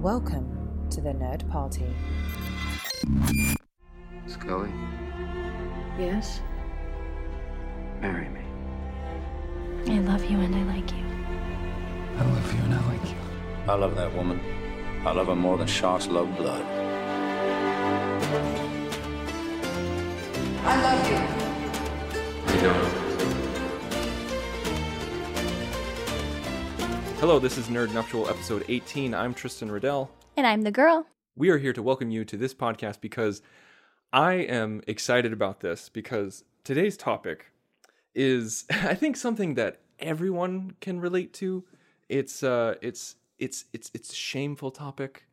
Welcome to the Nerd Party. Scully, Yes? marry me. I love you and I like you. I love you and I like you. I love that woman. I love her more than sharks love blood. I love you. You don't. Hello, this is Nerd Nuptial episode 18. I'm Tristan Riddell. And I'm the girl. We are here to welcome you to this podcast because I am excited about this because today's topic is, I think, something that everyone can relate to. It's a shameful topic.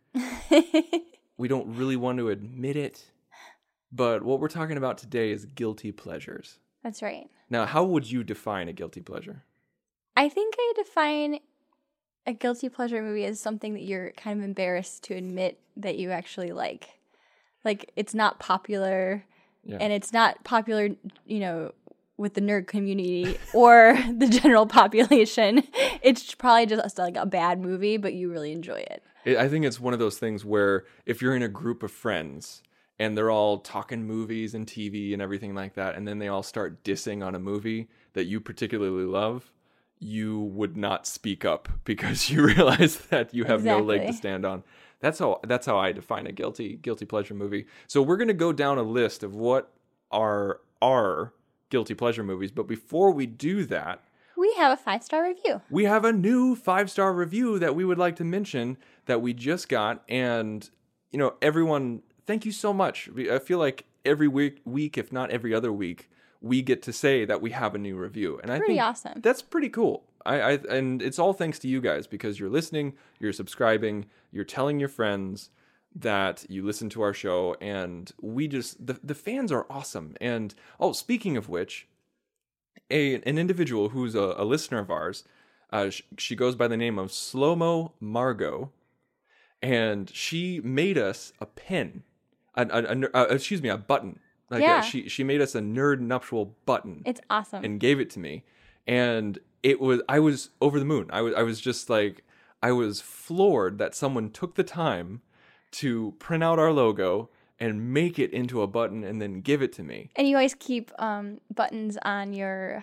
We don't really want to admit it, but what we're talking about today is guilty pleasures. That's right. Now, how would you define a guilty pleasure? I think I define a guilty pleasure movie as something that you're kind of embarrassed to admit that you actually like. Like, it's not popular, and it's not popular, with the nerd community or the general population. It's probably just like a bad movie, but you really enjoy it. I think it's one of those things where if you're in a group of friends and they're all talking movies and TV and everything like that, and then they all start dissing on a movie that you particularly love, you would not speak up because you realize that you have no leg to stand on. That's how I define a guilty pleasure movie. So we're going to go down a list of what are our guilty pleasure movies, but before we do that, we have a 5-star review. We have a new 5-star review that we would like to mention that we just got, and everyone, thank you so much. I feel like every week, if not every other week, we get to say that we have a new review, and I think awesome. That's pretty cool. And it's all thanks to you guys because you're listening, you're subscribing, you're telling your friends that you listen to our show, and we just the fans are awesome. And speaking of which, an individual who's a listener of ours, she goes by the name of Slow-Mo Margot, and she made us a pin, a button. She made us a Nerd Nuptial button. It's awesome. And gave it to me. And I was over the moon. I was just like, I was floored that someone took the time to print out our logo and make it into a button and then give it to me. And you always keep buttons on your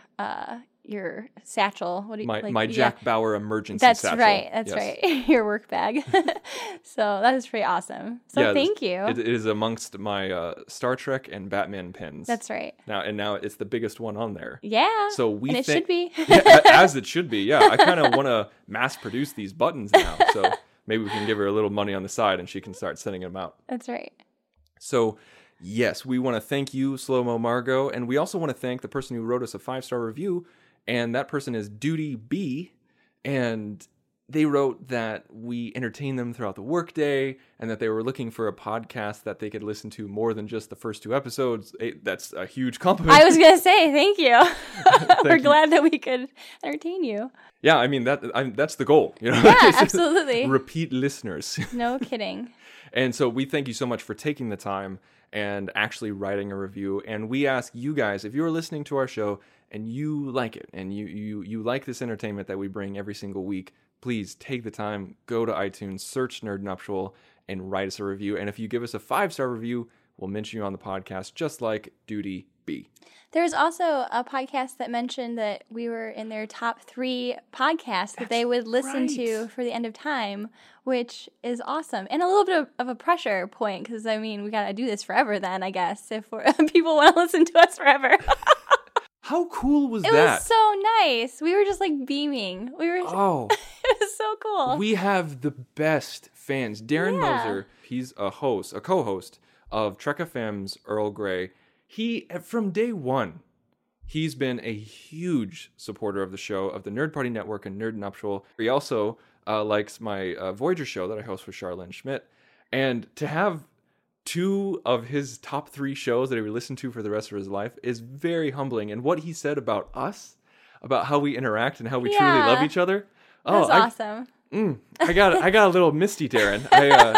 satchel. What do you my Jack Bauer emergency satchel. That's right. Your work bag. So that is pretty awesome. So thank you. It is amongst my Star Trek and Batman pins. That's right. Now it's the biggest one on there. Yeah. So it should be. As it should be. Yeah. I kind of want to mass produce these buttons now. So maybe we can give her a little money on the side and she can start sending them out. That's right. So, yes, we want to thank you, Slow-Mo Margot, and we also want to thank the person who wrote us a 5-star review, and that person is Duty B, and they wrote that we entertain them throughout the workday, and that they were looking for a podcast that they could listen to more than just the first 2 episodes. That's a huge compliment. I was going to say, thank you. We're glad that we could entertain you. Yeah, I mean, that's the goal. Yeah, absolutely. Repeat listeners. No kidding. And so we thank you so much for taking the time and actually writing a review. And we ask you guys, if you're listening to our show and you like it and you like this entertainment that we bring every single week, please take the time, go to iTunes, search Nerd Nuptial, and write us a review. And if you give us a 5-star review, we'll mention you on the podcast, just like Duty B. There's also a podcast that mentioned that we were in their top 3 podcasts that they would listen to for the end of time, which is awesome. And a little bit of a pressure point, because, we got to do this forever then, I guess, if people want to listen to us forever. How cool was that? It was so nice. We were just, beaming. It was so cool. We have the best fans. Darren Moser, he's a co-host of Trek FM's Earl Grey. He, from day one, he's been a huge supporter of the show, of the Nerd Party Network and Nerd Nuptial. He also likes my Voyager show that I host with Charlene Schmidt. And to have 2 of his top 3 shows that he would listen to for the rest of his life is very humbling. And what he said about us, about how we interact and how we truly love each other. That's awesome. I got a little misty, Darren.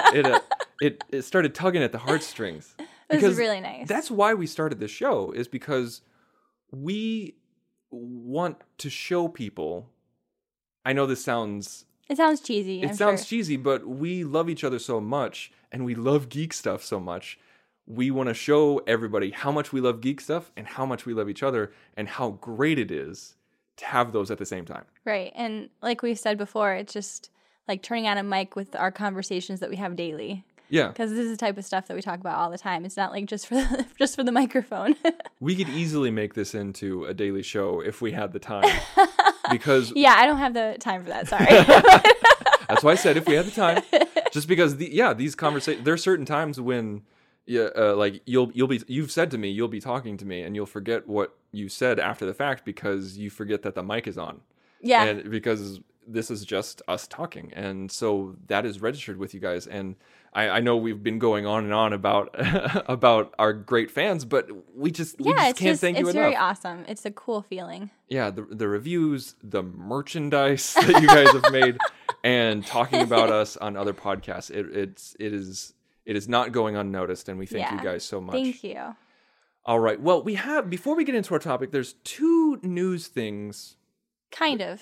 It started tugging at the heartstrings. It was really nice. That's why we started this show, is because we want to show people. I know this sounds It sounds cheesy. It sounds cheesy, but we love each other so much, and we love geek stuff so much. We want to show everybody how much we love geek stuff and how much we love each other and how great it is to have those at the same time. Right. And like we said before, it's just like turning on a mic with our conversations that we have daily. Yeah. Because this is the type of stuff that we talk about all the time. It's not like just for the microphone. We could easily make this into a daily show if we had the time. Because yeah, I don't have the time for that. Sorry. That's why I said if we had the time. Just because these conversations, there are certain times when like you've said to me, you'll be talking to me and you'll forget what you said after the fact because you forget that the mic is on. Yeah. And because this is just us talking. And so that is registered with you guys. And I know we've been going on and on about about our great fans, but we just can't thank you enough. It's very awesome. It's a cool feeling. Yeah, the reviews, the merchandise that you guys have made, and talking about us on other podcasts. It is not going unnoticed, and we thank you guys so much. Thank you. All right. Well, before we get into our topic, there's two news things. Kind of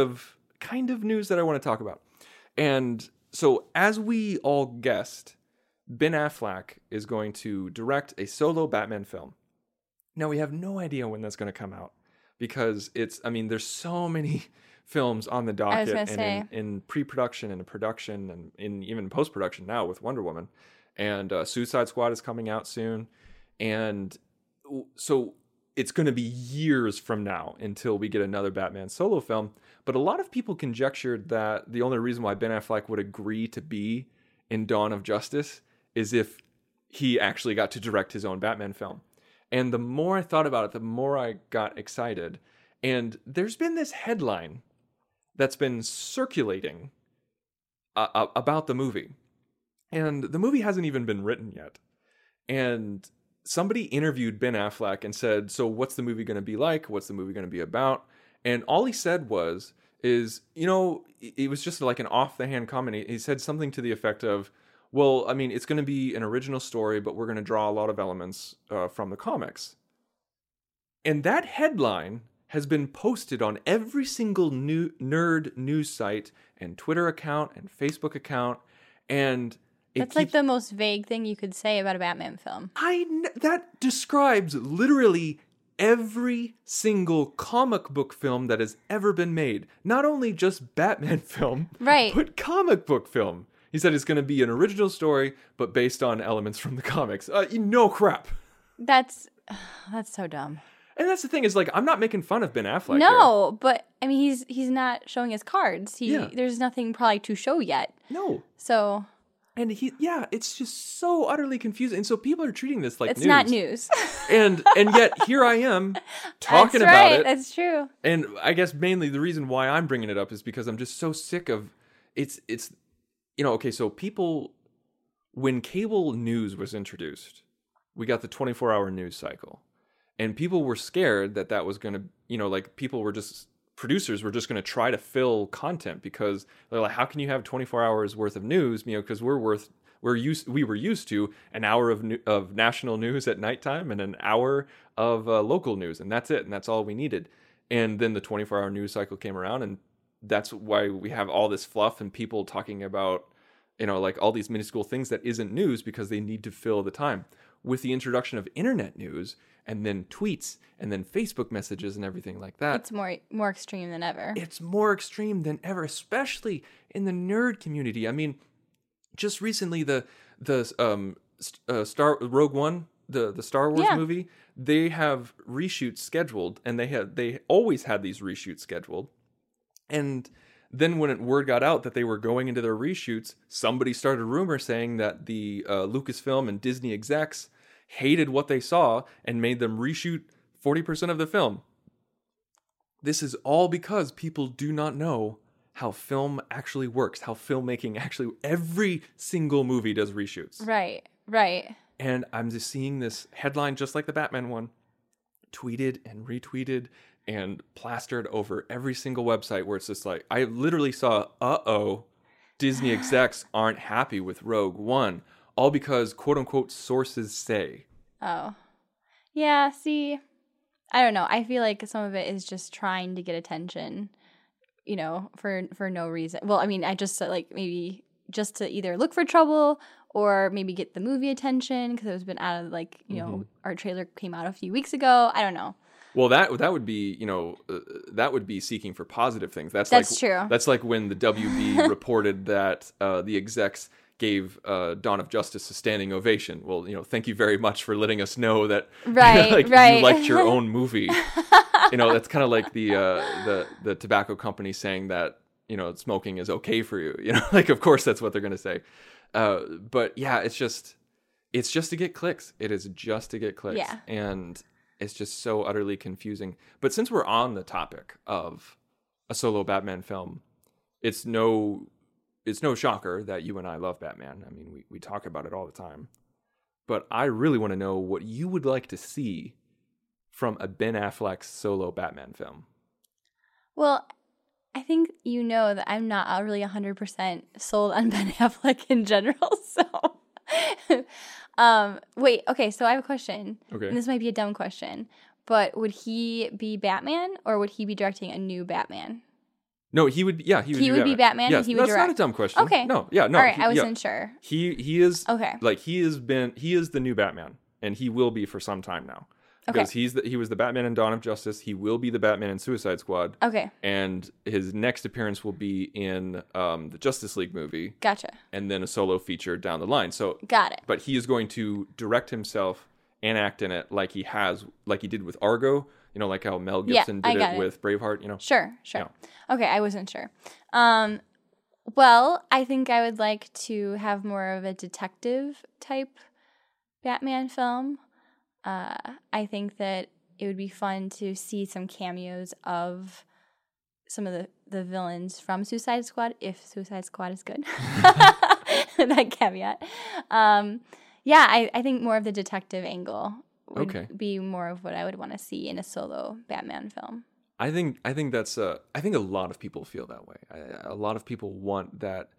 News that I want to talk about. And so, as we all guessed, Ben Affleck is going to direct a solo Batman film. Now, we have no idea when that's going to come out because there's so many films on the docket and in pre-production and in production and in even post-production now with Wonder Woman. And Suicide Squad is coming out soon. And so it's going to be years from now until we get another Batman solo film. But a lot of people conjectured that the only reason why Ben Affleck would agree to be in Dawn of Justice is if he actually got to direct his own Batman film. And the more I thought about it, the more I got excited. And there's been this headline that's been circulating about the movie. And the movie hasn't even been written yet. And somebody interviewed Ben Affleck and said, so what's the movie going to be like? What's the movie going to be about? And all he said it was just like an off-the-hand comment. He said something to the effect of, well, it's going to be an original story, but we're going to draw a lot of elements from the comics. And that headline has been posted on every single nerd news site and Twitter account and Facebook account. And that's like the most vague thing you could say about a Batman film. That describes literally every single comic book film that has ever been made. Not only just Batman film, right, but comic book film. He said it's going to be an original story, but based on elements from the comics. No crap. That's so dumb. And that's the thing is, like, I'm not making fun of Ben Affleck. No, but he's not showing his cards. There's nothing probably to show yet. No. So. And it's just so utterly confusing. And so people are treating this like it's news. Not news. and yet here I am talking about it. That's true. And I guess mainly the reason why I'm bringing it up is because I'm just so sick of it's okay, so people, when cable news was introduced, we got the 24-hour news cycle. And people were scared that was going to, producers were just going to try to fill content because they're like, how can you have 24 hours worth of news? Because we were used to an hour of national news at nighttime and an hour of local news, and that's it, and that's all we needed. And then the 24-hour news cycle came around, and that's why we have all this fluff and people talking about, like all these minuscule things that isn't news because they need to fill the time. With the introduction of internet news and then tweets and then Facebook messages and everything like that. It's more extreme than ever. It's more extreme than ever, especially in the nerd community. Just recently the Rogue One, the Star Wars movie, they have reshoots scheduled, and they always had these reshoots scheduled. And then when word got out that they were going into their reshoots, somebody started a rumor saying that the Lucasfilm and Disney execs hated what they saw and made them reshoot 40% of the film. This is all because people do not know how film actually works, how filmmaking actually, every single movie does reshoots. Right. And I'm just seeing this headline, just like the Batman one, tweeted and retweeted and plastered over every single website where it's just like, I literally saw, Disney execs aren't happy with Rogue One, all because quote unquote sources say. Oh. Yeah, see, I don't know. I feel like some of it is just trying to get attention. you know, for no reason. Well, I mean, I just like maybe just to either look for trouble or maybe get the movie attention because it was been out of like, you know, our trailer came out a few weeks ago. I don't know. Well, that would be, you know, that would be seeking for positive things. That's like, true. That's like when the WB reported that the execs gave Dawn of Justice a standing ovation. Well, you know, thank you very much for letting us know that you liked your own movie. You know, that's kind of like the tobacco company saying that, you know, smoking is okay for you. You know, like of course that's what they're going to say. But yeah, it's just to get clicks. It is just to get clicks. Yeah. And it's just so utterly confusing. But since we're on the topic of a solo Batman film, it's no shocker that you and I love Batman. I mean, we talk about it all the time. But I really want to know what you would like to see from a Ben Affleck solo Batman film. Well, I think you know that I'm not really 100% sold on Ben Affleck in general, so... wait, okay, so I have a question. Okay. And this might be a dumb question, but would he be Batman or would he be directing a new Batman? No, he would. Yeah, he would. Be Batman. Yes, he would that's direct. not a dumb question. Okay. No, yeah, no. All right, I wasn't sure. He is. Okay. Like he is the new Batman, and he will be for some time now. Because he was the Batman in Dawn of Justice. He will be the Batman in Suicide Squad. Okay. And his next appearance will be in the Justice League movie. Gotcha. And then a solo feature down the line. So got it. But he is going to direct himself and act in it like he did with Argo. You know, like how Mel Gibson did it with Braveheart. You know. Sure. Yeah. Okay, I wasn't sure. Well, I think I would like to have more of a detective type Batman film. I think that it would be fun to see some cameos of some of the villains from Suicide Squad, if Suicide Squad is good. That caveat. Yeah, I think more of the detective angle would be more of what I would want to see in a solo Batman film. I think that's I think a lot of people feel that way. A lot of people want that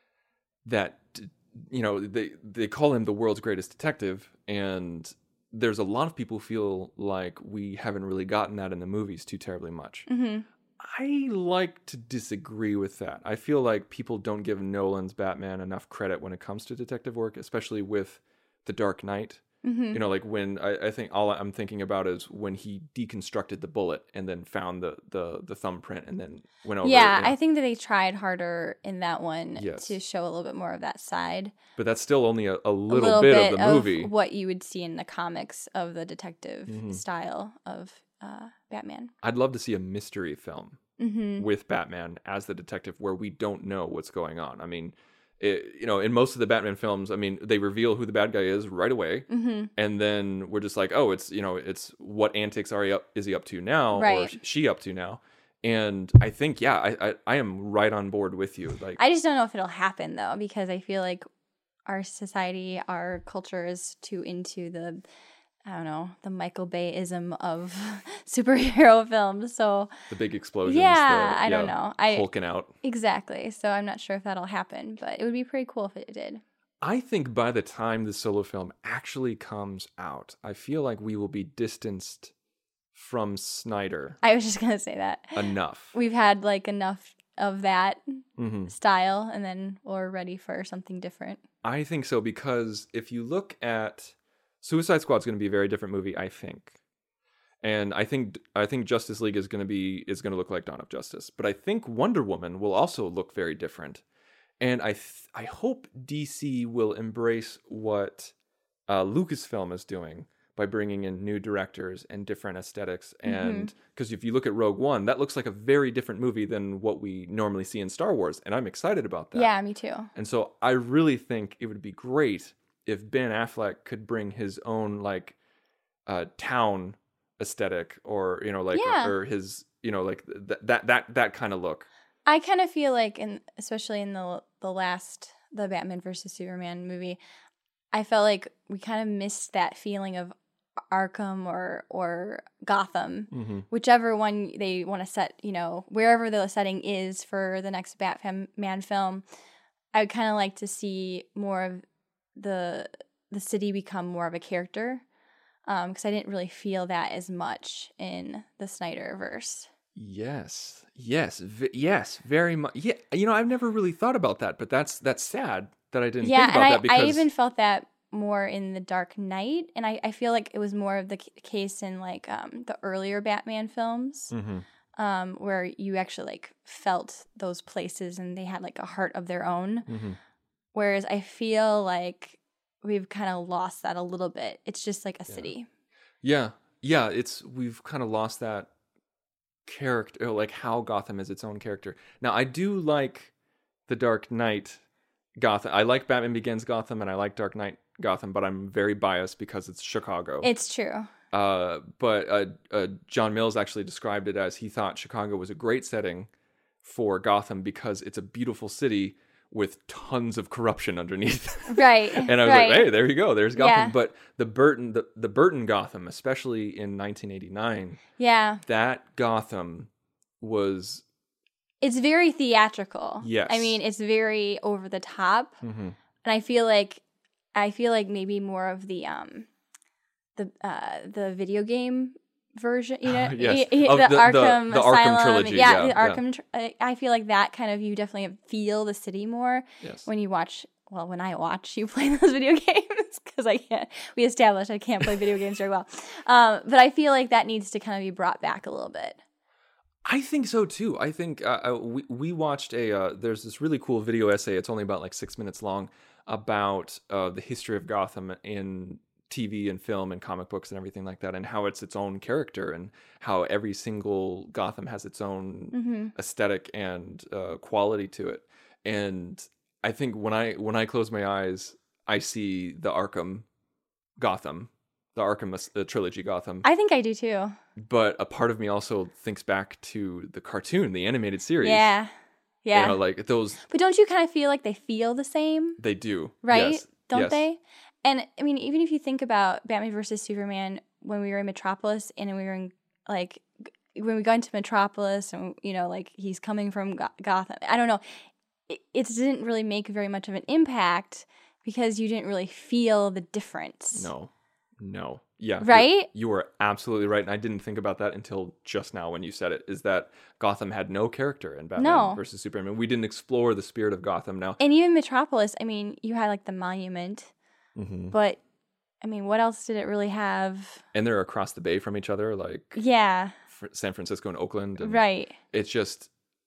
you know, they call him the world's greatest detective, and there's a lot of people feel like we haven't really gotten that in the movies too terribly much. Mm-hmm. I like to disagree with that. I feel like people don't give Nolan's Batman enough credit when it comes to detective work, especially with The Dark Knight. Mm-hmm. You know, like when I think all I'm thinking about is when he deconstructed the bullet and then found the thumbprint and then went over. Yeah, you know. I think that they tried harder in that one to show a little bit more of that side. But that's still only a little bit of the movie. Of what you would see in the comics of the detective style of Batman. I'd love to see a mystery film with Batman as the detective where we don't know what's going on. I mean, you know, in most of the Batman films, I mean, they reveal who the bad guy is right away, and then we're just like, oh, it's, you know, it's what antics is he up to now, or she up to now? And I think, I am right on board with you. Like, I just don't know if it'll happen though, because I feel like our society, our culture is too into the, I don't know, the Michael Bay-ism of superhero films. So the big explosions. Yeah, I don't know. Hulking out. Exactly. So I'm not sure if that'll happen, but it would be pretty cool if it did. I think by the time the solo film actually comes out, I feel like we will be distanced from Snyder. I was just going to say that. Enough. We've had like enough of that style, and then we're ready for something different. I think so, because if you look at Suicide Squad is going to be a very different movie, I think, and I think Justice League is going to look like Dawn of Justice, but I think Wonder Woman will also look very different, and I hope DC will embrace what Lucasfilm is doing by bringing in new directors and different aesthetics, and because if you look at Rogue One, that looks like a very different movie than what we normally see in Star Wars, and I'm excited about that. Yeah, me too. And so I really think it would be great if Ben Affleck could bring his own like town aesthetic, or you know, like or his, you know, like that kind of look. I kind of feel like, especially in the Batman versus Superman movie, I felt like we kind of missed that feeling of Arkham or Gotham, whichever one they want to set, you know, wherever the setting is for the next Batman film. I would kind of like to see more of the city become more of a character, because I didn't really feel that as much in the Snyderverse. Yes, very much. Yeah, I've never really thought about that, but that's sad that I didn't think about that because I even felt that more in The Dark Knight, and I feel like it was more of the case in like the earlier Batman films, where you actually like felt those places and they had like a heart of their own. Whereas I feel like we've kind of lost that a little bit. It's just like a city. Yeah, we've kind of lost that character, like how Gotham is its own character. Now, I do like The Dark Knight Gotham. I like Batman Begins Gotham, and I like Dark Knight Gotham, but I'm very biased because it's Chicago. It's true. But John Mills actually described it as he thought Chicago was a great setting for Gotham because it's a beautiful city with tons of corruption underneath. Right. And I was like, hey, there you go. There's Gotham. Yeah. But the Burton Gotham, especially in 1989, that Gotham was... It's very theatrical. Yes. I mean, it's very over the top. And I feel like maybe more of the video game version, Yes. the Arkham the Asylum, Arkham trilogy. the Arkham. I feel like that kind of you definitely feel the city more when you watch. Well, when I watch you play those video games, because I can't. We established I can't play video games very well, but I feel like that needs to kind of be brought back a little bit. I think so too. I think we watched there's this really cool video essay. It's only about like 6 minutes long about the history of Gotham in TV and film and comic books and everything like that, and how it's its own character and how every single Gotham has its own aesthetic and quality to it. And I think when I close my eyes, I see the Arkham Gotham, the Arkham trilogy Gotham. I think I do too. But a part of me also thinks back to the cartoon, the animated series. Yeah. Like those. But don't you kind of feel like they feel the same? They do, right? Yes. Don't yes. they? And I mean, even if you think about Batman versus Superman, when we were in Metropolis and we were in like when we got into Metropolis and like he's coming from Gotham. I don't know. It didn't really make very much of an impact because you didn't really feel the difference. No. Yeah. Right? You were absolutely right. And I didn't think about that until just now when you said it, is that Gotham had no character in Batman versus Superman. We didn't explore the spirit of Gotham now. And even Metropolis, I mean, you had like the monument, but I mean, what else did it really have? And they're across the bay from each other, like San Francisco and Oakland. And right. It's just...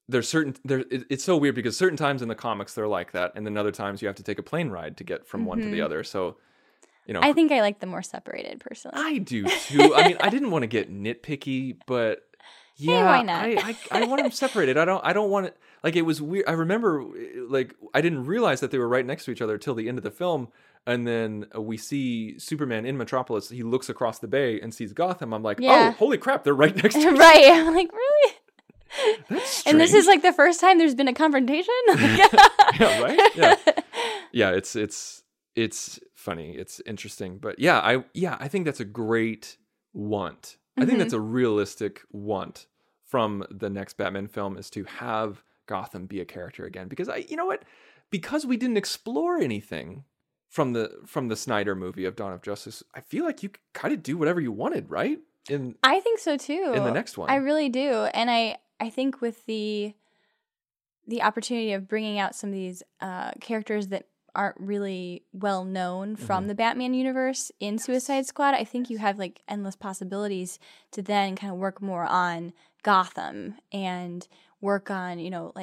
it's so weird because certain times in the comics they're like that, and then other times you have to take a plane ride to get from one to the other. So, I think I like them more separated personally. I do too. I mean, I didn't want to get nitpicky, but yeah, hey, why not? I want them separated. I don't want it. Like, it was weird. I remember, like, I didn't realize that they were right next to each other till the end of the film, and then we see Superman in Metropolis. He looks across the bay and sees Gotham. I'm like, oh, holy crap, they're right next to each other. Right. I'm like, really? That's strange. And this is like the first time there's been a confrontation? Yeah, right? Yeah, it's funny. It's interesting. But I think that's a great want. I think that's a realistic want from the next Batman film, is to have Gotham be a character again. Because because we didn't explore anything from the Snyder movie of Dawn of Justice, I feel like you could kind of do whatever you wanted, right? I think so too. In the next one. I really do. And I think with the opportunity of bringing out some of these characters that aren't really well known from the Batman universe in Suicide Squad, I think you have like endless possibilities to then kind of work more on Gotham and work on,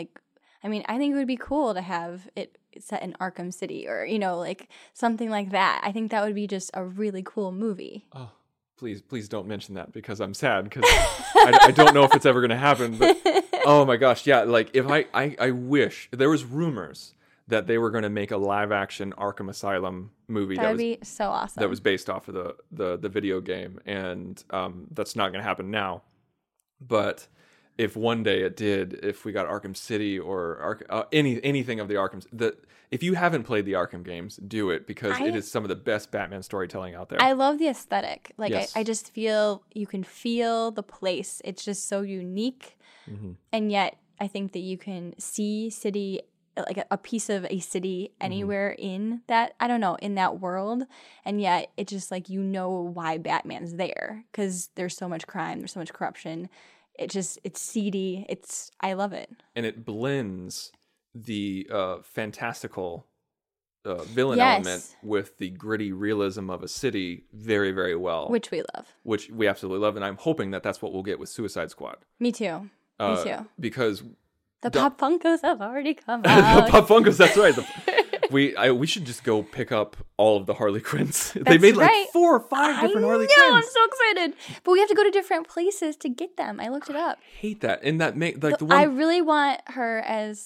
I think it would be cool to have it set in Arkham City or, like something like that. I think that would be just a really cool movie. Oh. Please don't mention that, because I'm sad, because I don't know if it's ever going to happen. But oh my gosh, yeah! Like, if I wish there was rumors that they were going to make a live action Arkham Asylum movie. That would be so awesome. That was based off of the video game, and that's not going to happen now. But if one day it did, if we got Arkham City or anything of the Arkham, if you haven't played the Arkham games, do it, because it is some of the best Batman storytelling out there. I love the aesthetic. Like, yes. I just feel you can feel the place. It's just so unique, and yet I think that you can see city, like a piece of a city anywhere in that, I don't know, in that world, and yet it's just like why Batman's there, because there's so much crime, there's so much corruption. it's seedy. I love it. And it blends the fantastical villain Yes. element with the gritty realism of a city very, very well. Which we love. Which we absolutely love. And I'm hoping that that's what we'll get with Suicide Squad. Me too. Me too. Because The Pop Funkos have already come out. the Pop Funkos, that's right. We should just go pick up all of the Harley Quinns. They made like right. 4 or 5 different Harley I know, Quinns. I'm so excited. But we have to go to different places to get them. I looked it up. Hate that. And that make like the I one really want her as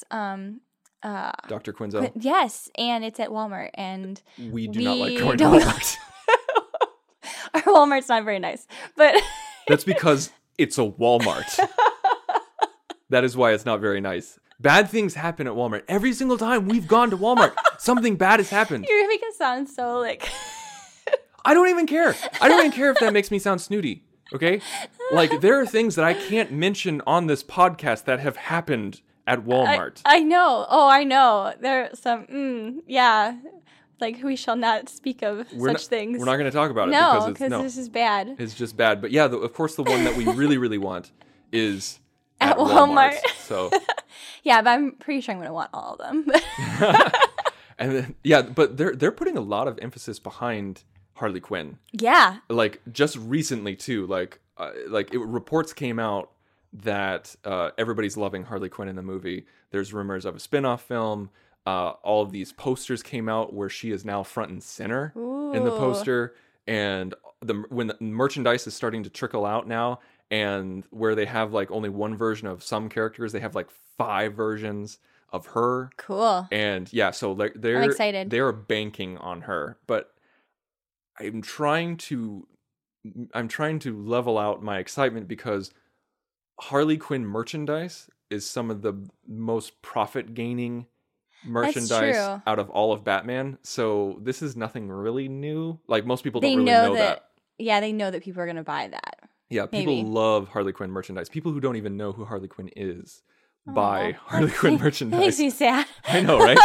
Dr. Quinzel. yes, and it's at Walmart, and We do not like going to don't- Walmart. our Walmart's not very nice. But That's because it's a Walmart. That is why it's not very nice. Bad things happen at Walmart. Every single time we've gone to Walmart, something bad has happened. you're making it sound so like I don't even care. I don't even care if that makes me sound snooty. Okay? Like, there are things that I can't mention on this podcast that have happened at Walmart. I know. Oh, I know. There are some yeah. Like we shall not speak of such things. We're not going to talk about it No, because this is bad. it's just bad. But yeah, of course, the one that we really, really want is At Walmart. So, Yeah, but I'm pretty sure I'm going to want all of them. and then, yeah, but they're putting a lot of emphasis behind Harley Quinn. yeah. Like just recently too. Reports came out that everybody's loving Harley Quinn in the movie. There's rumors of a spin-off film. All of these posters came out where she is now front and center in the poster, and when the merchandise is starting to trickle out now, and where they have like only one version of some characters, they have like 5 versions of her. Cool. And yeah, so like they're excited. They're banking on her, but I'm trying to level out my excitement because Harley Quinn merchandise is some of the most profit gaining merchandise true. out of all of Batman. So this is nothing really new. Like most people They don't really know that. Yeah, they know that people are going to buy that. Yeah, maybe. people love Harley Quinn merchandise. People who don't even know who Harley Quinn is buy Harley Quinn merchandise. Makes me sad. I know, right?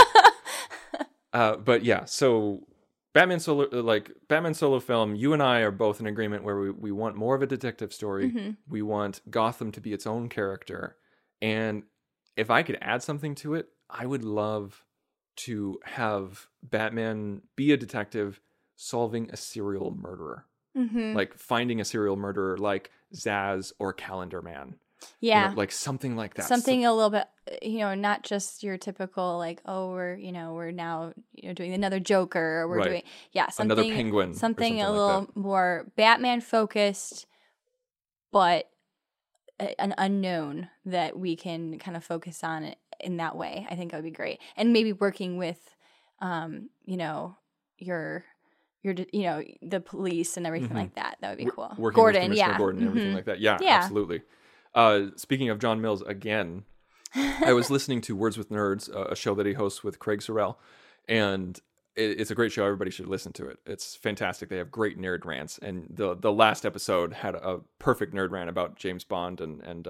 But yeah, so Batman solo film, you and I are both in agreement where we want more of a detective story. Mm-hmm. We want Gotham to be its own character. And if I could add something to it, I would love to have Batman be a detective solving a serial murderer. Mm-hmm. Like finding a serial murderer like Zaz or Calendar Man. Yeah. You know, like something like that. Something a little bit, not just your typical like, oh, we're now doing another Joker, or we're Right. doing something, Another Penguin or something something a like little that. more Batman focused, but an unknown that we can kind of focus on in that way. I think that would be great, and maybe working with, the police and everything like that. That would be cool. Working Gordon, with Commissioner yeah, Gordon and everything like that. Yeah, Yeah. absolutely. Speaking of John Mills again, I was listening to Words with Nerds, a show that he hosts with Craig Sorrell, and it's a great show. Everybody should listen to it. It's fantastic. They have great nerd rants, and the last episode had a perfect nerd rant about James Bond and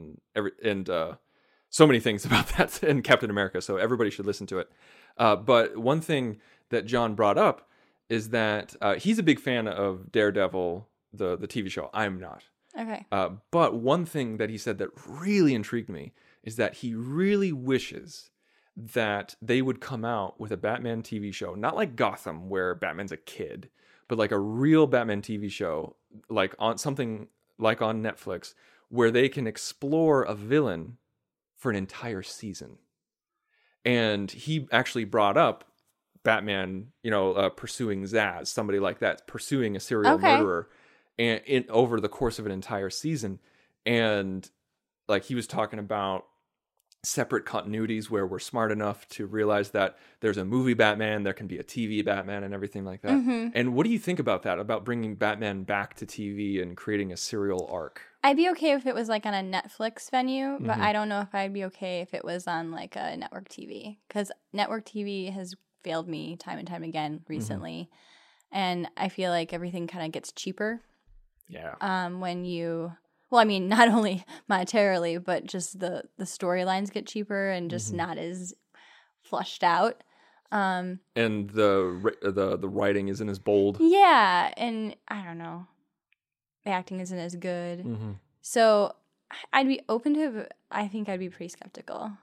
so many things about that and Captain America. So everybody should listen to it. But one thing that John brought up is that he's a big fan of Daredevil, the TV show. I'm not. Okay. But one thing that he said that really intrigued me is that he really wishes that they would come out with a Batman TV show, not like Gotham where Batman's a kid, but like a real Batman TV show, like on something like on Netflix, where they can explore a villain for an entire season. And he actually brought up Batman, pursuing Zaz, somebody like that, pursuing a serial murderer, and over the course of an entire season. And like he was talking about separate continuities where we're smart enough to realize that there's a movie Batman, there can be a TV Batman, and everything like that. Mm-hmm. And what do you think about that? About bringing Batman back to TV and creating a serial arc? I'd be okay if it was like on a Netflix venue, but Mm-hmm. I don't know if I'd be okay if it was on like a network TV, because network TV has failed me time and time again recently. Mm-hmm. And I feel like everything kind of gets cheaper. Yeah. When you, well, I mean, not only monetarily, but just the storylines get cheaper and just Mm-hmm. not as flushed out. And the writing isn't as bold. Yeah, and I don't know, the acting isn't as good. Mm-hmm. So I'd be open to it, but I think I'd be pretty skeptical.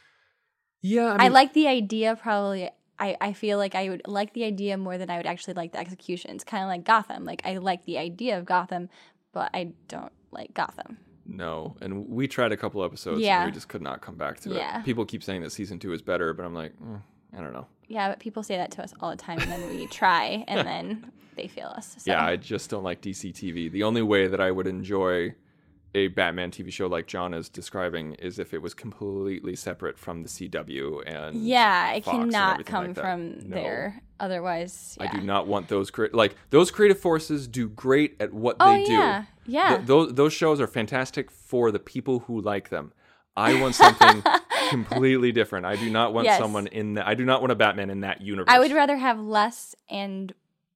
Yeah, I like the idea probably. I feel like I would like the idea more than I would actually like the execution. It's kind of like Gotham. Like, I like the idea of Gotham, but I don't like Gotham. No, and we tried a couple episodes and we just could not come back to it. People keep saying that season 2 is better, but I'm like, I don't know. Yeah, but people say that to us all the time, and then we try, and then they fail us. So. Yeah, I just don't like DC TV. The only way that I would enjoy a Batman TV show like John is describing is if it was completely separate from the CW and it Fox cannot come like from there. Otherwise, I do not want those those creative forces do great at what they do. Yeah. Those shows are fantastic for the people who like them. I want something completely different. I do not want someone in I do not want a Batman in that universe. I would rather have less and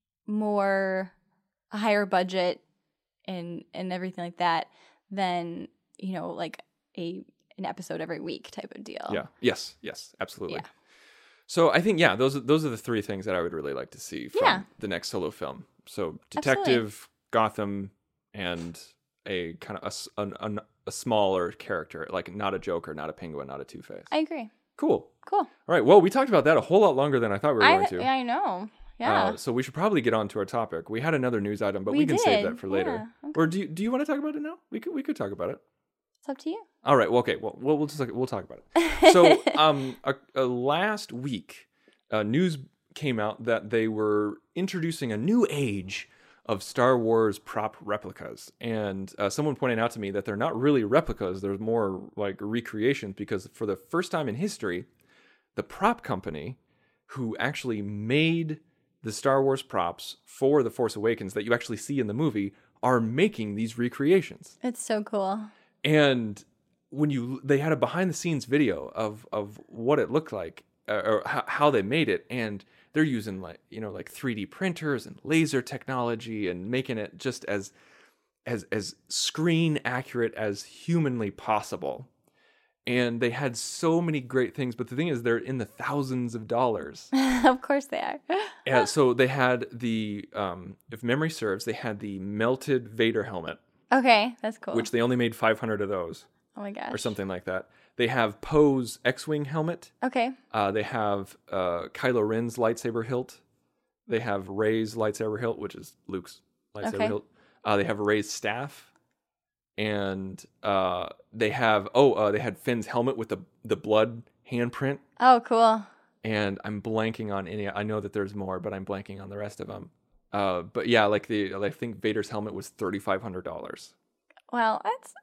more, a higher budget and everything like that than, like an episode every week type of deal. Yeah. Yes, absolutely. Yeah. So I think, those are the 3 things that I would really like to see from the next solo film. So detective, Gotham, and a kind of a smaller character, like not a Joker, not a Penguin, not a Two-Face. I agree. Cool. All right. Well, we talked about that a whole lot longer than I thought we were going to. Yeah, I know. Yeah. So we should probably get on to our topic. We had another news item, but we can save that for later. Yeah, okay. Or do you want to talk about it now? We could talk about it. It's up to you. All right. Well, okay. Well, we'll talk about it. So, last week, news came out that they were introducing a new age of Star Wars prop replicas, and someone pointed out to me that they're not really replicas; they're more like recreations, because for the first time in history, the prop company who actually made the Star Wars props for The Force Awakens that you actually see in the movie are making these recreations. It's so cool. And when they had a behind the scenes video of what it looked like, or how they made it, and they're using like 3D printers and laser technology and making it just as screen accurate as humanly possible. And they had so many great things, but the thing is, they're in the thousands of dollars. Of course they are. Yeah, so they had the, if memory serves, they had the melted Vader helmet. Okay, that's cool. Which they only made 500 of those. Oh my gosh. Or something like that. They have Poe's X-Wing helmet. Okay. They have Kylo Ren's lightsaber hilt. They have Rey's lightsaber hilt, which is Luke's lightsaber hilt. They have Rey's staff. And they had Finn's helmet with the blood handprint. Oh, cool. And I'm blanking on any. I know that there's more, but I'm blanking on the rest of them. But yeah, I think Vader's helmet was $3,500. Well,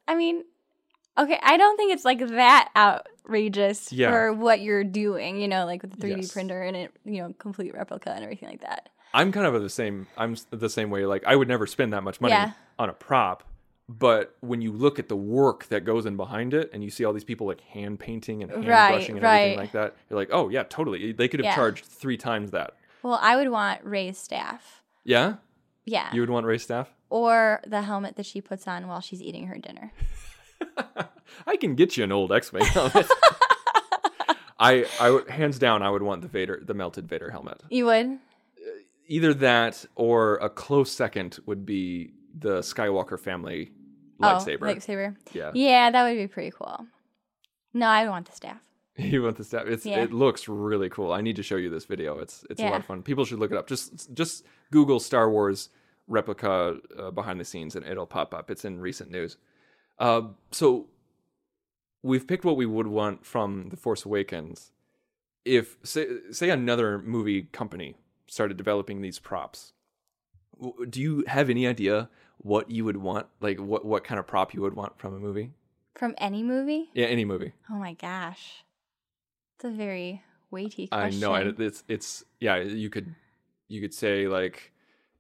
okay, I don't think it's like that outrageous for what you're doing, like with the 3D printer and it, complete replica and everything like that. I'm kind of I'm the same way. Like, I would never spend that much money on a prop. But when you look at the work that goes in behind it, and you see all these people like hand painting and hand brushing and everything like that, you're like, oh yeah, totally. They could have charged 3 times that. Well, I would want Rey's staff. Yeah? Yeah. You would want Rey's staff? Or the helmet that she puts on while she's eating her dinner. I can get you an old X-Wing helmet. I would, hands down, I would want the melted Vader helmet. You would? Either that, or a close second would be the Skywalker family lightsaber. Lightsaber. Yeah. Yeah, that would be pretty cool. No, I would want the staff. You want the staff? It looks really cool. I need to show you this video. It's a lot of fun. People should look it up. Just Google Star Wars replica behind the scenes, and it'll pop up. It's in recent news. So we've picked what we would want from The Force Awakens. If say another movie company started developing these props, do you have any idea what you would want? Like what kind of prop you would want from a movie? From any movie? Yeah, any movie. Oh my gosh. It's a very weighty question. I know. It's you could say like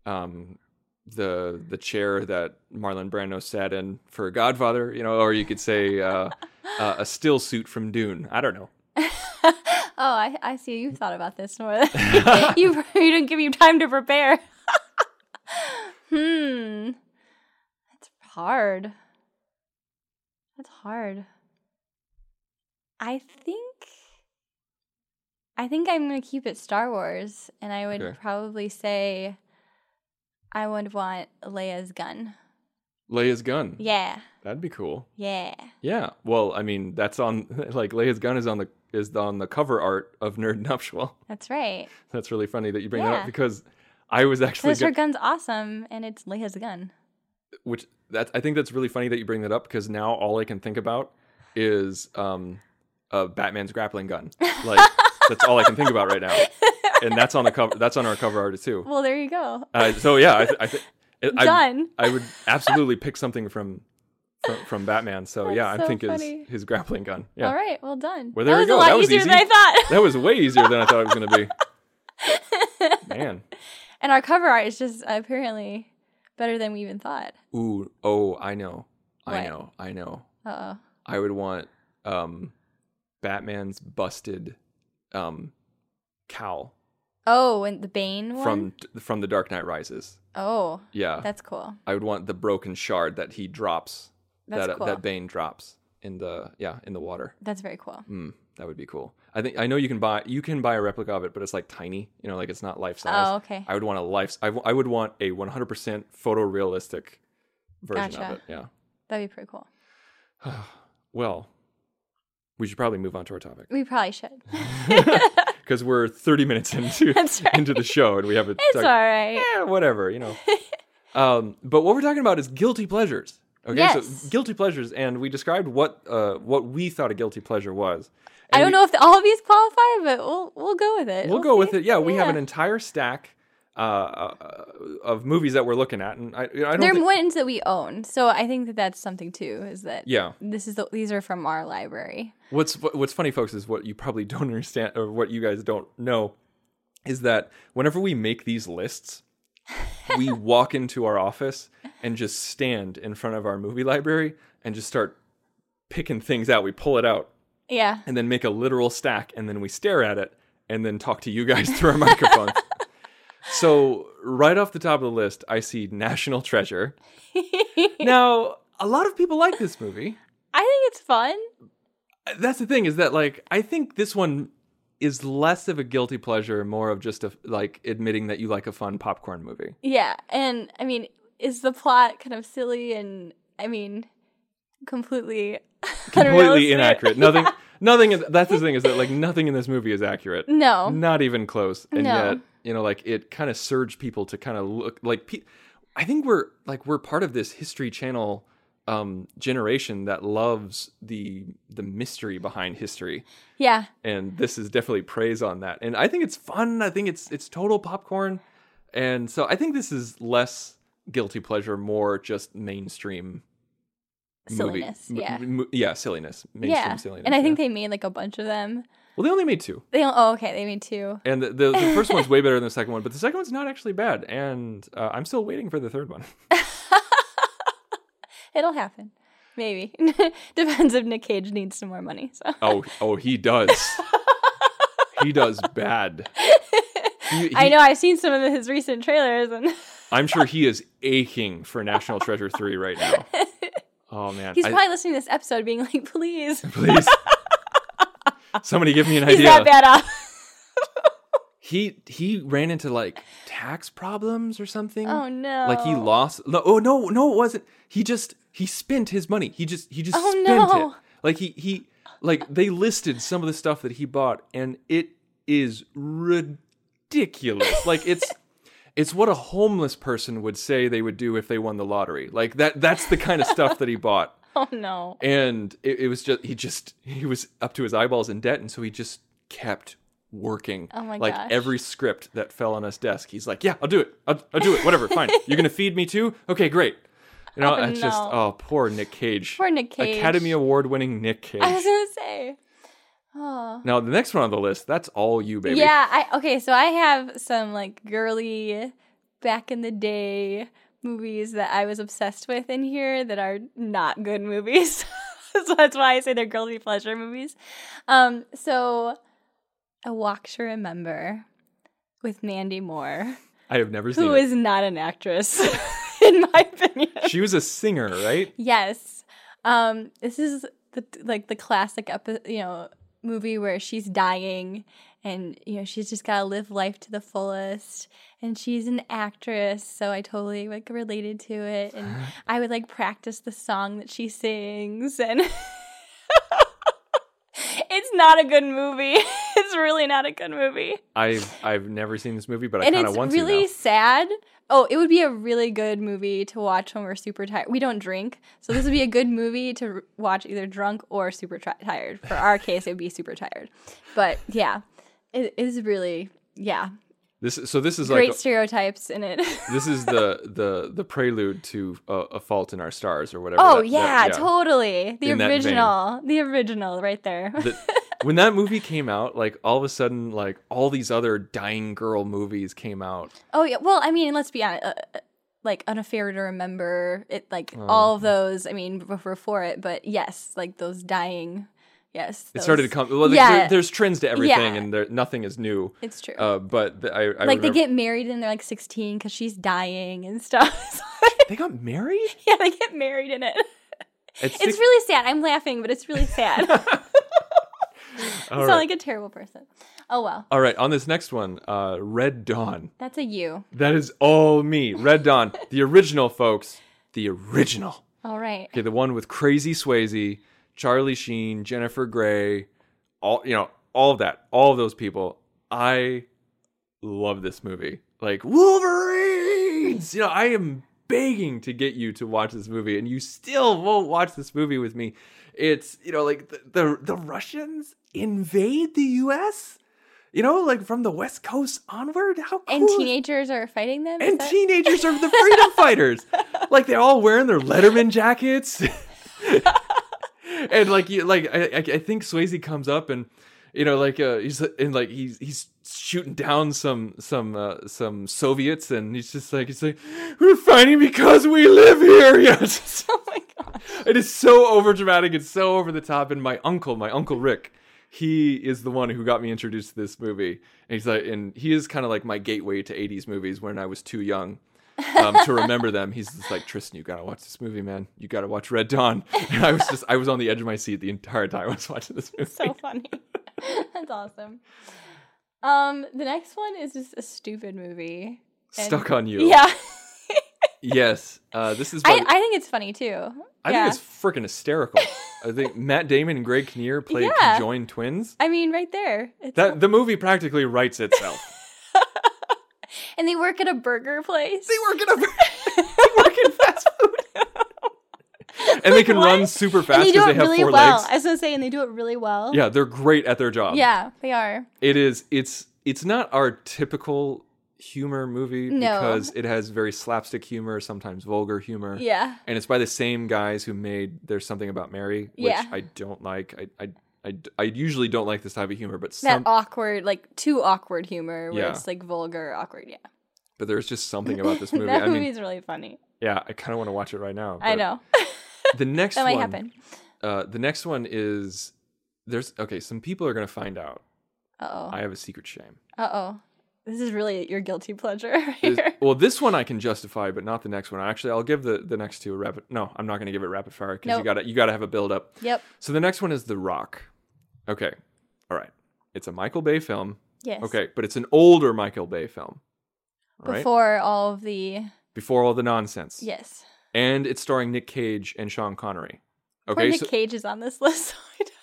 the chair that Marlon Brando sat in for Godfather, or you could say a still suit from Dune. I don't know. Oh, I see. You've thought about this more. You didn't give you time to prepare. That's hard. That's hard. I think I'm going to keep it Star Wars, and I would probably say I would want Leia's gun. Leia's gun. Yeah. That'd be cool. Yeah. Yeah. Well, I mean, that's on like Leia's gun is on the cover art of Nerd Nuptial. That's right. That's really funny that you bring that up because I was actually Because her gun's awesome and it's Leia's gun. I think that's really funny that you bring that up because now all I can think about is Batman's grappling gun. Like that's all I can think about right now. And that's on the cover. That's on our cover art too. Well, there you go. So yeah, I think Done. I would absolutely pick something from Batman. So That's yeah, I so think funny. his grappling gun. Yeah. All right. Well done. Well, there that you go. was a lot That was easier easy. than I thought. That was way easier than I thought it was going to be. Man. And our cover art is just apparently better than we even thought. Ooh. Oh, I know. I What? know. Uh-oh. I would want Batman's busted cowl Oh, and the Bane one? from The Dark Knight Rises. Oh. Yeah. That's cool. I would want the broken shard that he drops. That's cool. That Bane drops in the water. That's very cool. That would be cool. I know you can buy a replica of it, but it's like tiny. Like it's not life size. Oh, okay. I would want I would want a 100% photorealistic version Gotcha. of it. Yeah. That'd be pretty cool. Well, we should probably move on to our topic We probably should. because we're 30 minutes into That's right. into the show and we haven't. It's all right. Yeah, whatever. But what we're talking about is guilty pleasures. Okay, Yes. so guilty pleasures, and we described what we thought a guilty pleasure was. I And don't know if all of these qualify, but we'll go with it. We'll go with see. it. Yeah, we have an entire stack of movies that we're looking at, and I don't They're think, ones that we own, so I think that that's something too. Is that yeah. these are from our library. What's funny, folks, is what you probably don't understand, or what you guys don't know, is that whenever we make these lists, we walk into our office and just stand in front of our movie library and just start picking things out. We pull it out. Yeah. And then make a literal stack, and then we stare at it, and then talk to you guys through our microphones. So right off the top of the list, I see National Treasure. Now, a lot of people like this movie. I think it's fun. That's the thing, is that I think this one is less of a guilty pleasure, more of just admitting that you like a fun popcorn movie. Yeah, and I mean, is the plot kind of silly and completely Completely unrealistic? inaccurate. Nothing. Nothing. That's the thing, is that nothing in this movie is accurate. No. Not even close. And No. yet, it kind of surged people to kind of look I think we're part of this History Channel generation that loves the mystery behind history. Yeah. And this is definitely praise on that. And I think it's fun. I think it's total popcorn. And so I think this is less guilty pleasure, more just mainstream Silliness. movie. Yeah. Silliness. Mainstream silliness. And I think yeah. they made a bunch of them. Well, they only made 2. They made 2. And the first one's way better than the second one, but the second one's not actually bad. And I'm still waiting for the third one. It'll happen. Maybe. Depends if Nick Cage needs some more money. So. Oh, he does. He does bad. I know. I've seen some of his recent trailers, and I'm sure he is aching for National Treasure 3 right now. Oh, man. he's probably listening to this episode being like, please. Please. Somebody give me an He's idea. that bad off. He ran into tax problems or something. Oh, no. He lost. No, it wasn't. He spent his money. He just spent no. it. He they listed some of the stuff that he bought, and it is ridiculous. It's what a homeless person would say they would do if they won the lottery. That's the kind of stuff that he bought. Oh no. And it was just he was up to his eyeballs in debt, and so he just kept working. Oh my gosh. Every script that fell on his desk, he's like, yeah, I'll do it. I'll do it. Whatever, fine. You're gonna feed me too? Okay, great. Poor Nick Cage. Poor Nick Cage. Academy Award winning Nick Cage. I was gonna say. Oh. Now the next one on the list, that's all you, baby. Yeah, so I have some girly back in the day movies that I was obsessed with in here that are not good movies. So that's why I say they're guilty pleasure movies. So A Walk to Remember with Mandy Moore. I have never seen Who it. is not an actress, in my opinion. She was a singer, right? Yes. This is the classic movie where she's dying and, you know, she's just got to live life to the fullest. And she's an actress, so I totally, like, related to it. And I would, like, practice the song that she sings. And it's not a good movie. It's really not a good movie. I've never seen this movie, but I kind of want to now. And it's really sad. Oh, it would be a really good movie to watch when we're super tired. We don't drink, so this would be a good movie to watch either drunk or super tired. For our case, it would be super tired. But yeah, it is really, yeah. This is great like stereotypes in it. This is the prelude to A Fault in Our Stars or whatever. Oh yeah, totally. The In original right there. When that movie came out, like all of a sudden, like all these other dying girl movies came out. Oh yeah, well, I mean, let's be honest. Like An Affair to Remember, it like all of those. I mean, before it, but yes, like those dying. Yes, it started to come. Well, there's trends to everything, and nothing is new. It's true. But I like remember, they get married and they're like 16 because she's dying and stuff. They got married? Yeah, they get married in it. It's really sad. I'm laughing, but it's really sad. I sound like a terrible person. Oh, well. All right, on this next one, Red Dawn. That's a you. That is all me. Red Dawn. The original, folks. The original. All right. Okay, the one with Crazy Swayze, Charlie Sheen, Jennifer Grey, all of that. All of those people. I love this movie. Like, Wolverines! I am begging to get you to watch this movie, and you still won't watch this movie with me. It's, like the Russians invade the U.S., like from the West Coast onward. How cool. And teenagers are fighting them? And teenagers are the freedom fighters. Like, they're all wearing their Letterman jackets. And I think Swayze comes up and, he's shooting down some Soviets, and he's like, we're fighting because we live here. Yes. Oh my gosh. It is so overdramatic. It's so over the top. And my uncle Rick, he is the one who got me introduced to this movie. And he is kind of like my gateway to 80s movies when I was too young to remember them. He's just like, Tristan, you gotta watch this movie, man. You gotta watch Red Dawn. And I was on the edge of my seat the entire time I was watching this movie. So funny. That's awesome. The next one is just a stupid movie. Stuck on You. Yeah. Yes. This is. I think it's funny too. I think it's freaking hysterical. I think Matt Damon and Greg Kinnear play conjoined twins. I mean, right there. The movie practically writes itself. And they work at a burger place. They work in fast food. And they can run super fast because they have really 4 well. legs. I was going to say, and they do it really well. Yeah, they're great at their job. Yeah, they are. It's not our typical humor movie because it has very slapstick humor, sometimes vulgar humor. Yeah. And it's by the same guys who made There's Something About Mary, which I don't like. I usually don't like this type of humor, but that awkward, like too awkward humor where it's like vulgar, awkward, But there's just something about this movie. That movie's really funny. Yeah, I kind of want to watch it right now. I know. The next that one, might happen. The next one is some people are going to find out. Uh-oh. I have a secret shame. Uh-oh. This is really your guilty pleasure right here. Well, this one I can justify, but not the next one. Actually, I'll give the next two a rapid. No, I'm not going to give it rapid fire because you gotta have a build up. Yep. So the next one is The Rock. Okay. All right. It's a Michael Bay film. Yes. Okay, but it's an older Michael Bay film. Right? Before all the nonsense. Yes. And it's starring Nick Cage and Sean Connery. Okay. Nick Cage is on this list.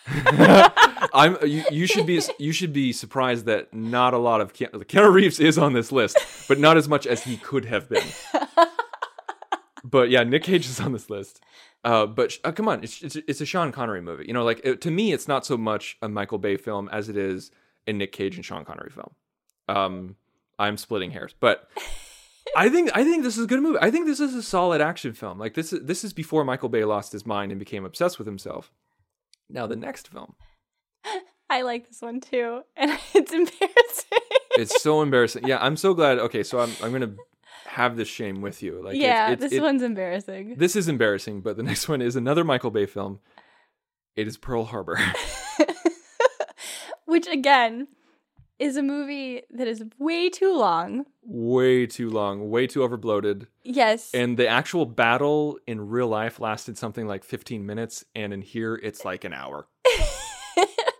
You should be surprised that not a lot of Keanu Reeves is on this list, but not as much as he could have been. But yeah, Nick Cage is on this list. But come on, it's a Sean Connery movie. To me, it's not so much a Michael Bay film as it is a Nick Cage and Sean Connery film. I'm splitting hairs, but I think this is a good movie. I think this is a solid action film. Like this is before Michael Bay lost his mind and became obsessed with himself. Now the next film. I like this one too, and it's embarrassing. It's so embarrassing. Yeah, I'm so glad. Okay, so I'm gonna have this shame with you. Like, this one's embarrassing. This is embarrassing, but the next one is another Michael Bay film. It is Pearl Harbor. Which again is a movie that is way too long. Way too long. Way too overbloated. Yes. And the actual battle in real life lasted something like 15 minutes, and in here it's like an hour.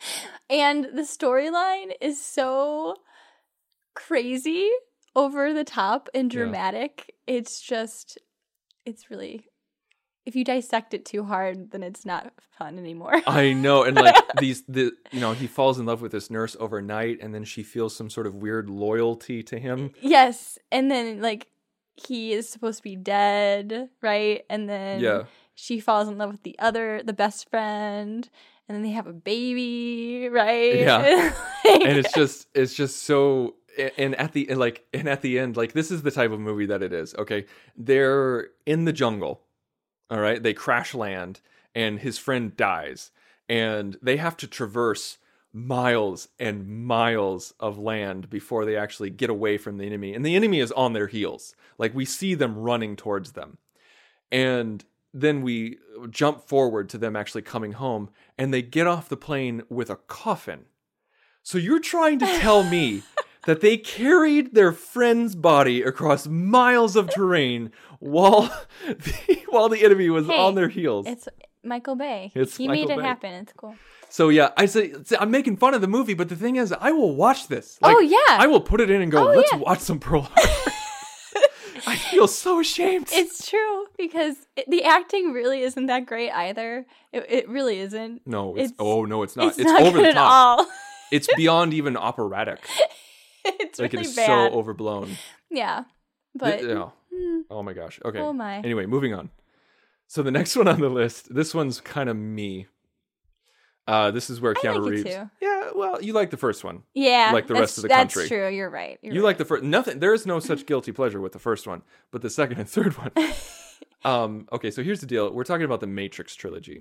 And the storyline is so crazy, over the top, and dramatic. Yeah. It's really, if you dissect it too hard, then it's not fun anymore. I know. And like he falls in love with this nurse overnight, and then she feels some sort of weird loyalty to him. Yes. And then like he is supposed to be dead, right? And then she falls in love with the best friend, and then they have a baby, right? Yeah. And it's just so, and at the end, like, this is the type of movie that it is. Okay. They're in the jungle. All right. They crash land, and his friend dies, and they have to traverse miles and miles of land before they actually get away from the enemy. And the enemy is on their heels. Like, we see them running towards them. And then we jump forward to them actually coming home, and they get off the plane with a coffin. So you're trying to tell me that they carried their friend's body across miles of terrain while the enemy was on their heels. It's Michael Bay. He made it happen. It's cool. So yeah, I say I'm making fun of the movie, but the thing is, I will watch this. Like, I will put it in and go, let's watch some Pearl Harbor. I feel so ashamed. It's true, because the acting really isn't that great either. It really isn't. No, it's not. It's not over good the at top. all. It's beyond even operatic. It's like, really it is bad. so overblown. Yeah, but oh my gosh. Okay. Oh my. Anyway, moving on. So the next one on the list, this one's kind of me. This is where Keanu Reeves. Too. Yeah, well, you like the first one. Yeah, like the rest of the country. That's true. You're right. You like the first. Nothing. There is no such guilty pleasure with the first one, but the second and third one. Okay, so here's the deal. We're talking about the Matrix trilogy.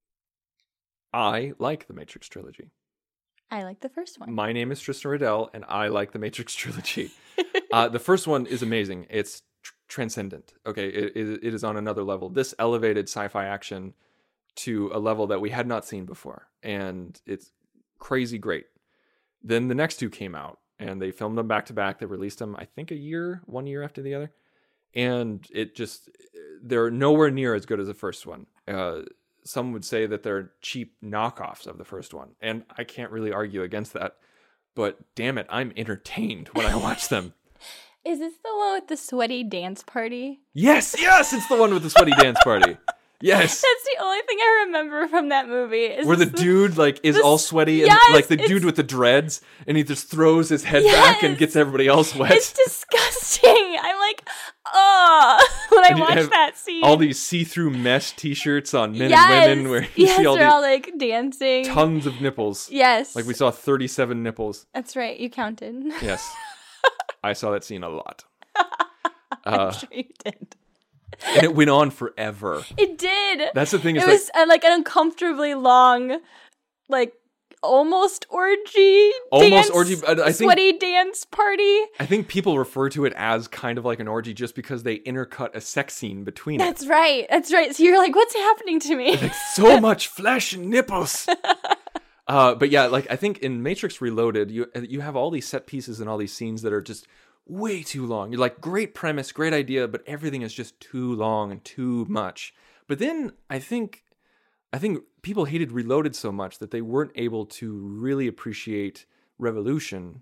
I like the Matrix trilogy. I like the first one. My name is Tristan Riddell, and I like the Matrix trilogy. The first one is amazing. It's transcendent. Okay, it is on another level. This elevated sci-fi action to a level that we had not seen before, and it's crazy great. Then the next two came out, and they filmed them back to back. They released them, I think, 1 year after the other, and they're nowhere near as good as the first one. Some would say that they're cheap knockoffs of the first one, and I can't really argue against that. But damn it, I'm entertained when I watch them. Is this the one with the sweaty dance party? Yes, it's the one with the sweaty dance party. Yes. That's the only thing I remember from that movie. Where the dude is all sweaty, and like the dude with the dreads, and he just throws his head back and gets everybody else wet. It's disgusting. I'm like, when I watch that scene. All these see-through mesh t-shirts on men and women where you see all they're all like dancing. Tons of nipples. Yes. Like we saw 37 nipples. That's right. You counted. Yes. I saw that scene a lot. I'm sure you did. And it went on forever. It did. That's the thing. It was like an uncomfortably long, like almost orgy. I think, sweaty dance party. I think people refer to it as kind of like an orgy just because they intercut a sex scene between it. That's right. So you're like, what's happening to me? Like, so much flesh and nipples. But yeah, like I think in Matrix Reloaded, you have all these set pieces and all these scenes that are just way too long. You're like, great premise, great idea, but everything is just too long and too much. But then I think people hated Reloaded so much that they weren't able to really appreciate Matrix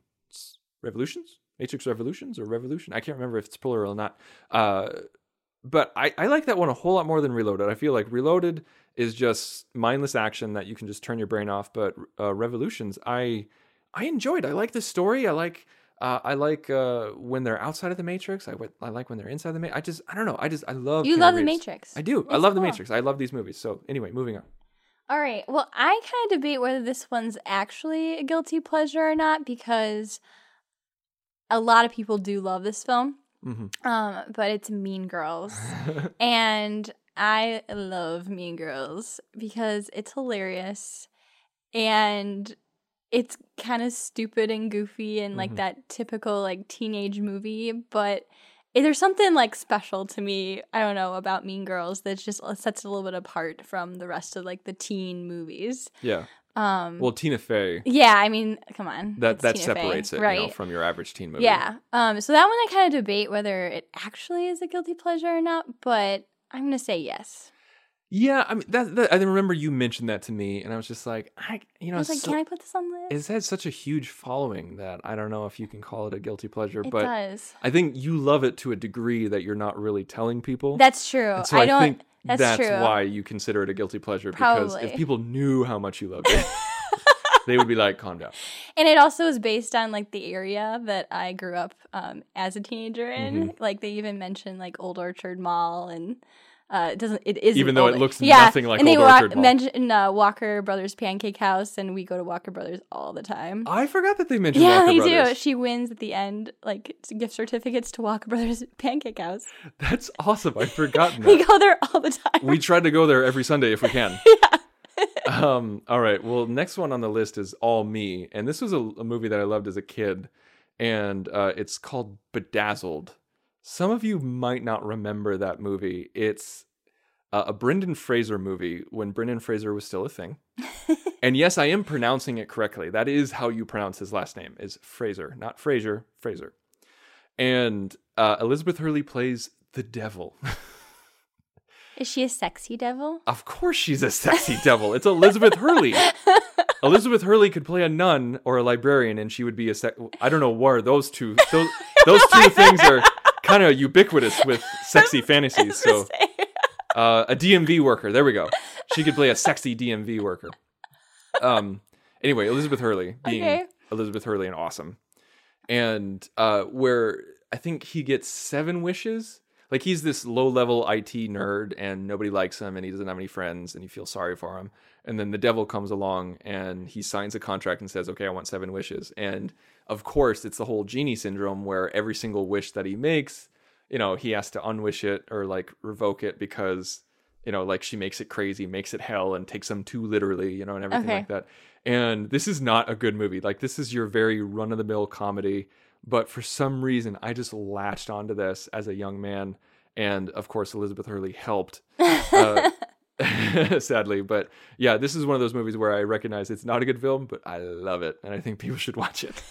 Revolutions or Revolution. I can't remember if it's plural or not. But I like that one a whole lot more than Reloaded. I feel like Reloaded is just mindless action that you can just turn your brain off. But Revolutions, I enjoyed. I like the story. I like when they're outside of the Matrix. I like when they're inside the Matrix. I don't know. I love. You love the Matrix. I do. I love the Matrix. I love these movies. So anyway, moving on. All right. Well, I kind of debate whether this one's actually a guilty pleasure or not, because a lot of people do love this film. Mm-hmm. But it's Mean Girls. And I love Mean Girls because it's hilarious and it's kind of stupid and goofy and like that typical like teenage movie, but there's something like special to me, I don't know, about Mean Girls that just sets it a little bit apart from the rest of like the teen movies. Yeah. Well, Tina Fey. Yeah, I mean, come on. That separates Fey, it, right? From your average teen movie. Yeah. So that one I kind of debate whether it actually is a guilty pleasure or not, but I'm going to say yes. Yeah, I mean, I remember you mentioned that to me, and I was just like, I was like, can I put this on the list? It's had such a huge following that I don't know if you can call it a guilty pleasure, It but does. I think you love it to a degree that you're not really telling people. That's true. And so I think that's true. why you consider it a guilty pleasure, Probably. because if people knew how much you loved it, they would be like, calm down. And it also is based on like the area that I grew up as a teenager in. Mm-hmm. Like they even mention like Old Orchard Mall, and it is Even though it looks nothing like and Old Orchard Mall. mention Walker Brothers Pancake House, and we go to Walker Brothers all the time. I forgot that they mentioned Yeah, Walker they Brothers. do. She wins at the end, like gift certificates to Walker Brothers Pancake House. That's awesome. I'd forgotten We that. go there all the time. We tried to go there every Sunday if we can. All right. Well, next one on the list is All Me. And this was a movie that I loved as a kid. And it's called Bedazzled. Some of you might not remember that movie. It's a Brendan Fraser movie when Brendan Fraser was still a thing. And yes, I am pronouncing it correctly. That is how you pronounce his last name, is Fraser, not Fraser, Fraser. And Elizabeth Hurley plays the devil. Is she a sexy devil? Of course she's a sexy devil. It's Elizabeth Hurley. Elizabeth Hurley could play a nun or a librarian, and she would be I don't know where those two things are kind of ubiquitous with sexy fantasies. So a DMV worker. There we go. She could play a sexy DMV worker. Anyway, Elizabeth Hurley being Elizabeth Hurley and awesome. And where I think he gets 7 wishes. Like, he's this low-level IT nerd, and nobody likes him, and he doesn't have any friends, and you feel sorry for him. And then the devil comes along, and he signs a contract and says, okay, I want 7 wishes. And, of course, it's the whole genie syndrome, where every single wish that he makes, you know, he has to unwish it or, like, revoke it because, you know, like, she makes it crazy, makes it hell, and takes them too literally, you know, and everything like that. And this is not a good movie. Like, this is your very run-of-the-mill comedy. But for some reason, I just latched onto this as a young man. And, of course, Elizabeth Hurley helped, sadly. But, yeah, this is one of those movies where I recognize it's not a good film, but I love it. And I think people should watch it.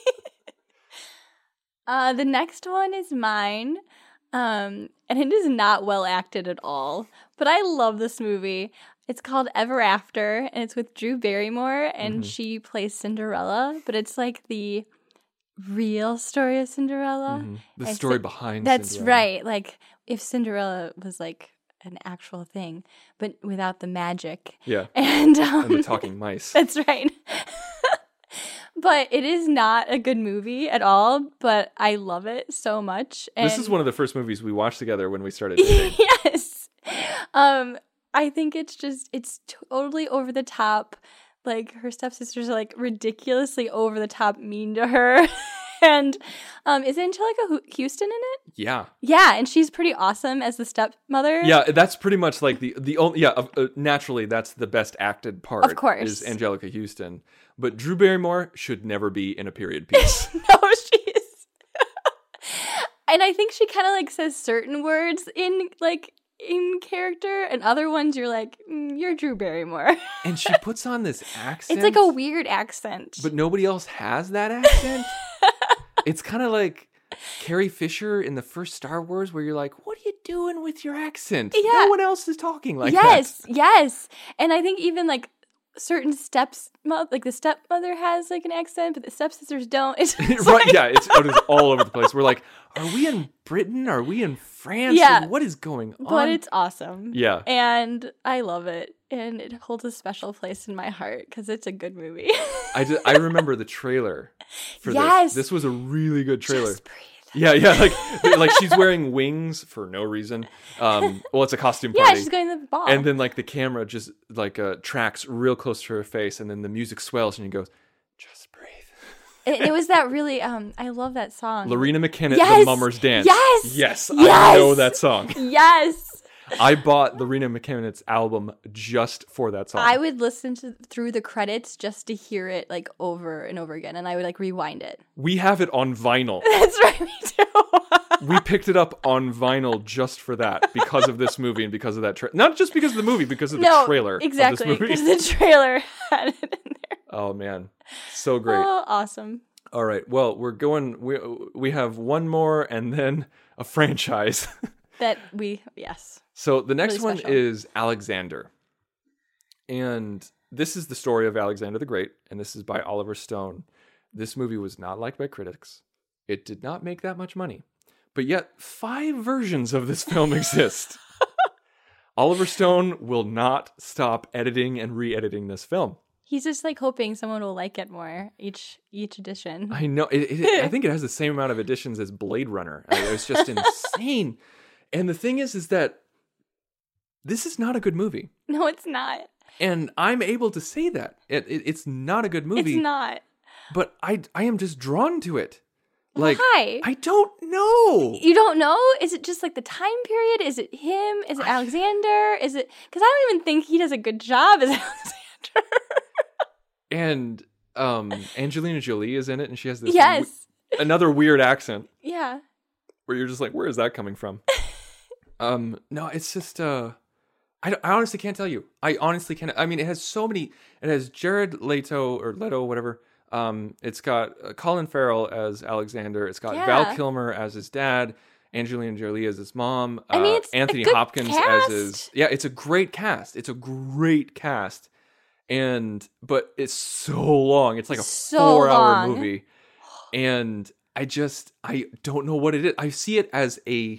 The next one is mine. And it is not well acted at all. But I love this movie. It's called Ever After, and it's with Drew Barrymore, and she plays Cinderella. But it's like the real story of Cinderella. The story behind That's Cinderella. right. Like, if Cinderella was like an actual thing, but without the magic. Yeah. And the talking mice. That's right. But it is not a good movie at all, but I love it so much. And This is one of the first movies we watched together when we started dating. yes. I think it's totally over the top. Like, her stepsisters are like ridiculously over the top mean to her. And is Angelica Houston in it? Yeah. Yeah, and she's pretty awesome as the stepmother. Yeah, that's pretty much like the only, naturally that's the best acted part. Of course. Is Angelica Houston. But Drew Barrymore should never be in a period piece. No, she is. And I think she kind of like says certain words in character, and other ones you're like, you're Drew Barrymore. And she puts on this accent. It's like a weird accent. But nobody else has that accent. It's kind of like Carrie Fisher in the first Star Wars, where you're like, what are you doing with your accent? Yeah. No one else is talking like that. Yes. And I think even like certain the stepmother has like an accent, but the stepsisters don't. It's Right, yeah, it's all over the place. We're like, are we in Britain? Are we in France? Yeah. Like, what is going on? But it's awesome. Yeah. And I love it. And it holds a special place in my heart because it's a good movie. I remember the trailer for Yes. this. This was a really good trailer. Just breathe. Yeah, like she's wearing wings for no reason. Well, it's a costume party. Yeah, she's going to the ball. And then like the camera just like tracks real close to her face, and then the music swells, and he goes, "Just breathe." It was that really. I love that song. Lorena McKennitt, Yes! The Mummer's Dance. Yes! I know that song. Yes. I bought Lorena McKennitt's album just for that song. I would listen through the credits just to hear it like over and over again, and I would like rewind it. We have it on vinyl. That's right, me too. We picked it up on vinyl just for that, because of this movie and because of that trailer. Not just because of the movie, because of the trailer. Exactly, of this because movie. the trailer had it in there. Oh man, so great! Oh, awesome. All right, well, we have one more and then a franchise. Yes. So the next Really one special. is Alexander. And this is the story of Alexander the Great, and this is by Oliver Stone. This movie was not liked by critics. It did not make that much money. But yet, 5 versions of this film exist. Oliver Stone will not stop editing and re-editing this film. He's just like hoping someone will like it more each edition. I know. I think it has the same amount of editions as Blade Runner. It's just insane. And the thing is that this is not a good movie. No, it's not. And I'm able to say that. It's not a good movie. It's not. But I am just drawn to it. Like, Why? I don't know. You don't know? Is it just like the time period? Is it him? Is it Alexander? Is it... Because I don't even think he does a good job as Alexander. And Angelina Jolie is in it, and she has this Yes. another weird accent Yeah. where you're just like, where is that coming from? No, it's just I honestly can't tell you. I honestly can't. I mean, it has so many. It has Jared Leto or Leto, whatever. It's got Colin Farrell as Alexander. It's got Val Kilmer as his dad. Angelina Jolie as his mom. I mean, it's Anthony a good Hopkins cast. as his. Yeah, it's a great cast. It's a great cast. But it's so long. It's like a So 4-hour long. movie. And I don't know what it is. I see it as a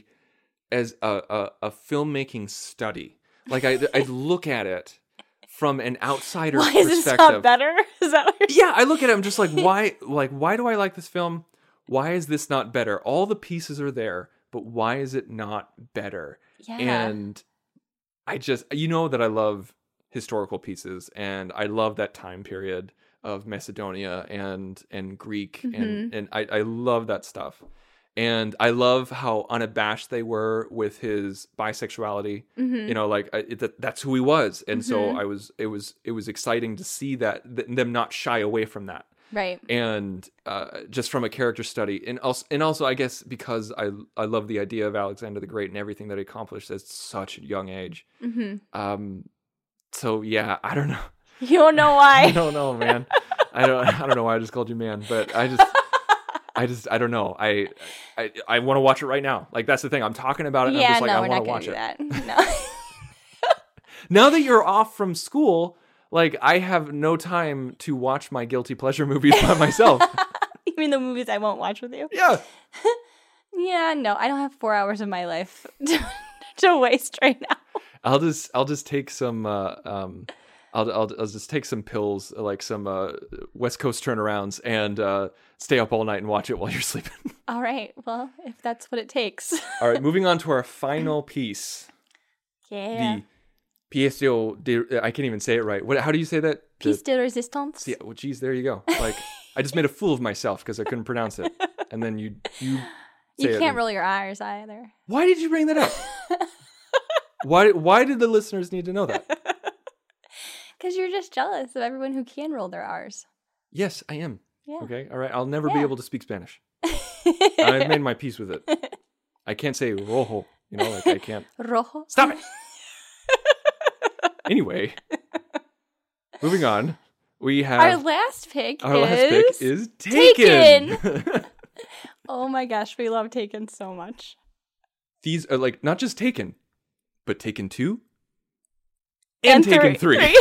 filmmaking study. Like I look at it from an outsider's Why is perspective. this not better? Is that what you're saying? Yeah, I look at it, I'm just like, why do I like this film? Why is this not better? All the pieces are there, but why is it not better? Yeah. And I just, that I love historical pieces, and I love that time period of Macedonia and Greek, and I love that stuff. And I love how unabashed they were with his bisexuality. That's who he was. And so it was exciting to see them not shy away from that. Right. And just from a character study, and also I guess because I love the idea of Alexander the Great and everything that he accomplished at such a young age. So yeah, I don't know. You don't know why. I don't know, man. I don't know why I just called you man, but I don't know. I want to watch it right now. Like, that's the thing. I'm talking about it, and I'm just like, I want to watch it. That. No. Now that you're off from school, like, I have no time to watch my guilty pleasure movies by myself. You mean the movies I won't watch with you? Yeah. Yeah, no, I don't have 4 hours of my life to waste right now. I'll just take some I'll just take some pills, like some West Coast turnarounds, and stay up all night and watch it while you're sleeping. All right. Well, if that's what it takes. All right, moving on to our final piece. Yeah. The pièce de... I can't even say it right. How do you say that? Piece de résistance. Yeah, well, geez, there you go. Like, I just made a fool of myself because I couldn't pronounce it. And then you say You it. can't roll your R's either. Why did you bring that up? Why did the listeners need to know that? Because you're just jealous of everyone who can roll their R's. Yes, I am. Yeah. Okay, all right. I'll never be able to speak Spanish. I've made my peace with it. I can't say rojo. Like I can't. Rojo? Stop it! Anyway, moving on. We have... Our last pick is Taken! Oh my gosh, we love Taken so much. These are like not just Taken, but Taken 2 and Taken 3.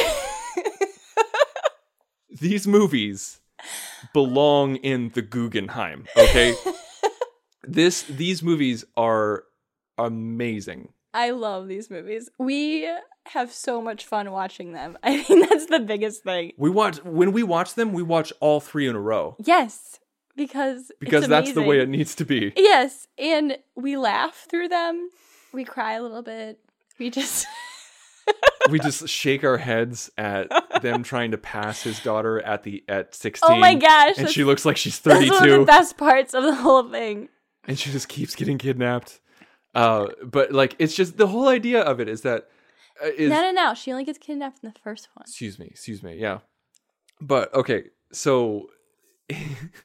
These movies belong in the Guggenheim, okay? These movies are amazing. I love these movies. We have so much fun watching them. I think that's the biggest thing. When we watch them, we watch all 3 in a row. Yes, because it's that's the way it amazing. needs to be. Yes, and we laugh through them. We cry a little bit. We just shake our heads at them trying to pass his daughter at 16. Oh my gosh. And she looks like she's 32. That's one of the best parts of the whole thing. And she just keeps getting kidnapped. But like, it's just the whole idea of it is that No. She only gets kidnapped in the first one. Excuse me. Yeah. But okay, so You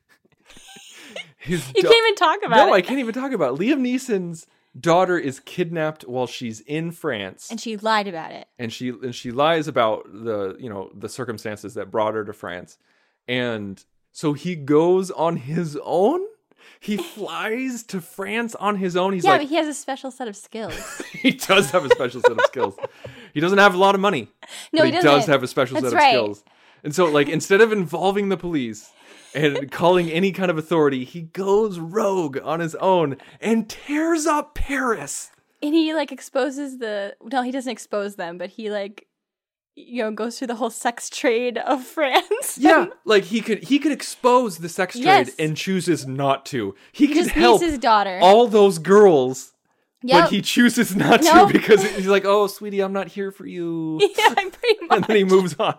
can't even talk about it. No, I can't even talk about it. Liam Neeson's daughter is kidnapped while she's in France. And she lied about it. And she lies about the circumstances that brought her to France. And so he goes on his own He flies to France on his own. He's but he has a special set of skills. He does have a special set of skills. He doesn't have a lot of money. No, but he does doesn't. have a special That's set of right. skills. And so, like, instead of involving the police and calling any kind of authority, he goes rogue on his own and tears up Paris. And he like exposes he doesn't expose them, but he like, goes through the whole sex trade of France. Yeah, like he could expose the sex trade Yes. and chooses not to. He could just help needs his daughter. all those girls, Yep. but he chooses not Nope. to because he's like, "Oh, sweetie, I'm not here for you." Yeah, pretty much. And then he moves on.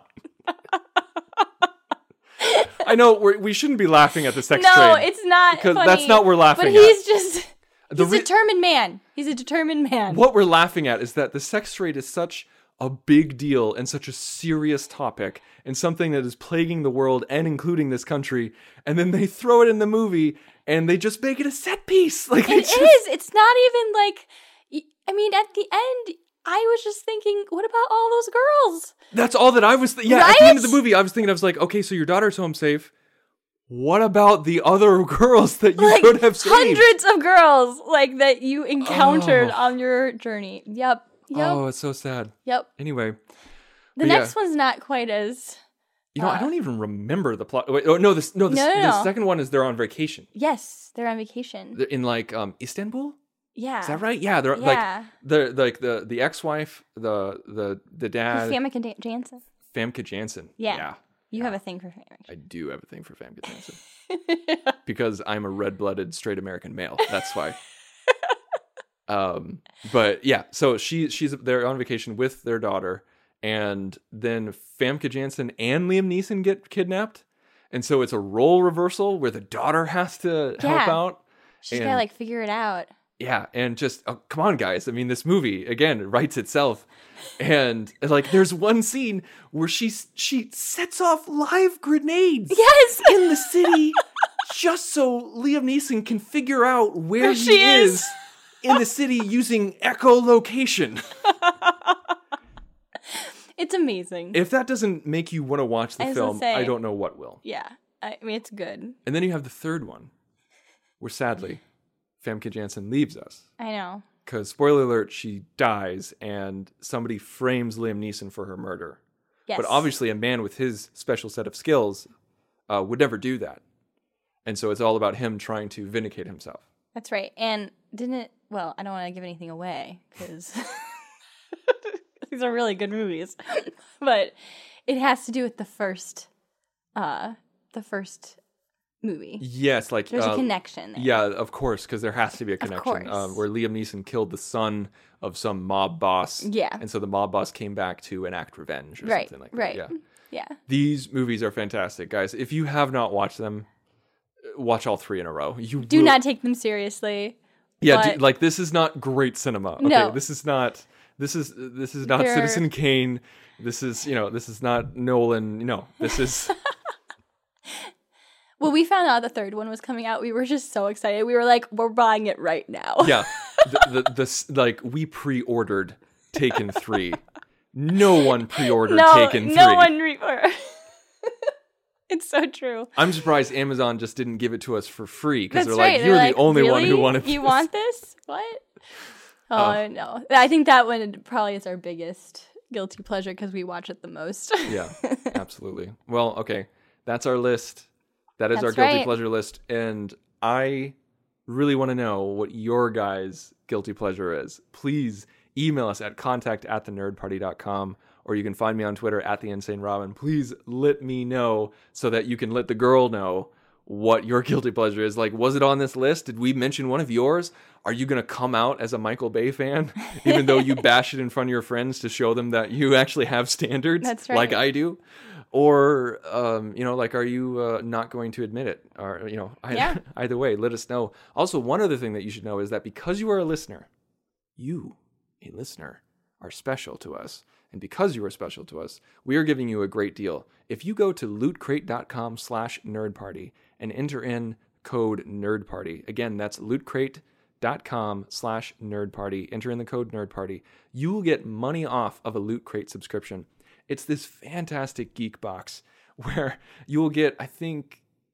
I know we shouldn't be laughing at the sex trade. No, it's not because funny. that's not what we're laughing But at. he's just The he's a determined man. He's a determined man. What we're laughing at is that the sex trade is such a big deal and such a serious topic and something that is plaguing the world and including this country. And then they throw it in the movie and they just make it a set piece. Like It is. It's not even like. I mean, at the end, I was just thinking, what about all those girls? That's all that I was. At the end of the movie, I was thinking, I was like, okay, so your daughter's home safe. What about the other girls that you could have saved? Hundreds of girls like that you encountered on your journey. Yep. Oh, it's so sad. Yep. Anyway, The next one's not quite as. I don't even remember the plot. Wait, the second one is they're on vacation. Yes, they're on vacation. They're in like Istanbul. Yeah. Is that right? Yeah, they're like the ex-wife, the dad. Famke Janssen. Famke Janssen. Yeah. You have a thing for Famke. I do have a thing for Famke Janssen. Because I'm a red-blooded straight American male. That's why. But yeah, so they're on vacation with their daughter, and then Famke Janssen and Liam Neeson get kidnapped, and so it's a role reversal where the daughter has to help out. She's gotta like figure it out. Yeah, and just come on, guys. I mean, this movie again writes itself, and like there's one scene where she sets off live grenades. Yes, in the city, just so Liam Neeson can figure out where he is in the city using echolocation. It's amazing. If that doesn't make you want to watch the film, I don't know what will. Yeah, I mean it's good. And then you have the third one, where sadly, Famke Janssen leaves us. I know. Because, spoiler alert, she dies and somebody frames Liam Neeson for her murder. Yes. But obviously a man with his special set of skills would never do that. And so it's all about him trying to vindicate himself. That's right. And well, I don't want to give anything away because these are really good movies. But it has to do with the first movie. Yes, like there's a connection there. Yeah, of course, because there has to be a connection. Where Liam Neeson killed the son of some mob boss. Yeah. And so the mob boss came back to enact revenge or something like that. Right. Yeah. These movies are fantastic, guys. If you have not watched them, watch all three in a row. You do not take them seriously. Yeah, like this is not great cinema. Okay, no. This is not Citizen Kane. This is not Nolan. No, this is When we found out the third one was coming out, we were just so excited. We were like, we're buying it right now. Yeah. We pre-ordered Taken 3. No one pre-ordered Taken 3. No one pre-ordered. It's so true. I'm surprised Amazon just didn't give it to us for free because they're right. like, you're like, the only really? one who wanted this. You want this? What? Oh, no. I think that one probably is our biggest guilty pleasure because we watch it the most. Yeah, absolutely. Well, okay. That's our list. That's our guilty pleasure list. And I really want to know what your guys' guilty pleasure is. Please email us at contact@thenerdparty.com, or you can find me on Twitter @theinsanerobin. Please let me know so that you can let the girl know what your guilty pleasure is. Like, was it on this list? Did we mention one of yours? Are you going to come out as a Michael Bay fan, even though you bash it in front of your friends to show them that you actually have standards? That's right. Like I do? Or, are you not going to admit it? Or, either way, let us know. Also, one other thing that you should know is that because you are a listener, you, a listener, are special to us. And because you are special to us, we are giving you a great deal. If you go to lootcrate.com/nerdparty and enter in code nerdparty, again, that's lootcrate.com/nerdparty, enter in the code nerdparty, you will get money off of a Loot Crate subscription. It's this fantastic geek box where you will get, I think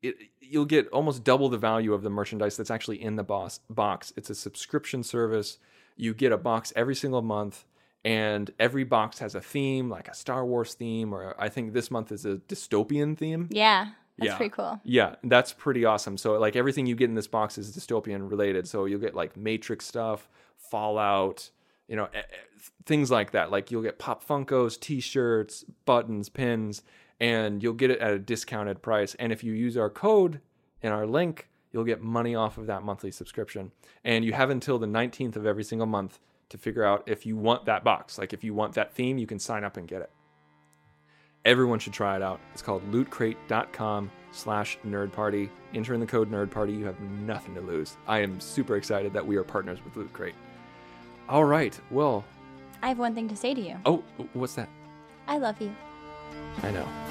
you'll get almost double the value of the merchandise that's actually in the box. It's a subscription service. You get a box every single month, and every box has a theme, like a Star Wars theme, or I think this month is a dystopian theme. Yeah, that's pretty cool. Yeah, that's pretty awesome. So like everything you get in this box is dystopian related. So you'll get like Matrix stuff, Fallout, things like that. Like you'll get Pop Funkos, T-shirts, buttons, pins, and you'll get it at a discounted price. And if you use our code in our link, you'll get money off of that monthly subscription. And you have until the 19th of every single month to figure out if you want that box. Like if you want that theme, you can sign up and get it. Everyone should try it out. It's called lootcrate.com/nerdparty. Enter in the code nerdparty. You have nothing to lose. I am super excited that we are partners with Loot Crate. All right. Well, I have one thing to say to you. Oh, what's that? I love you. I know.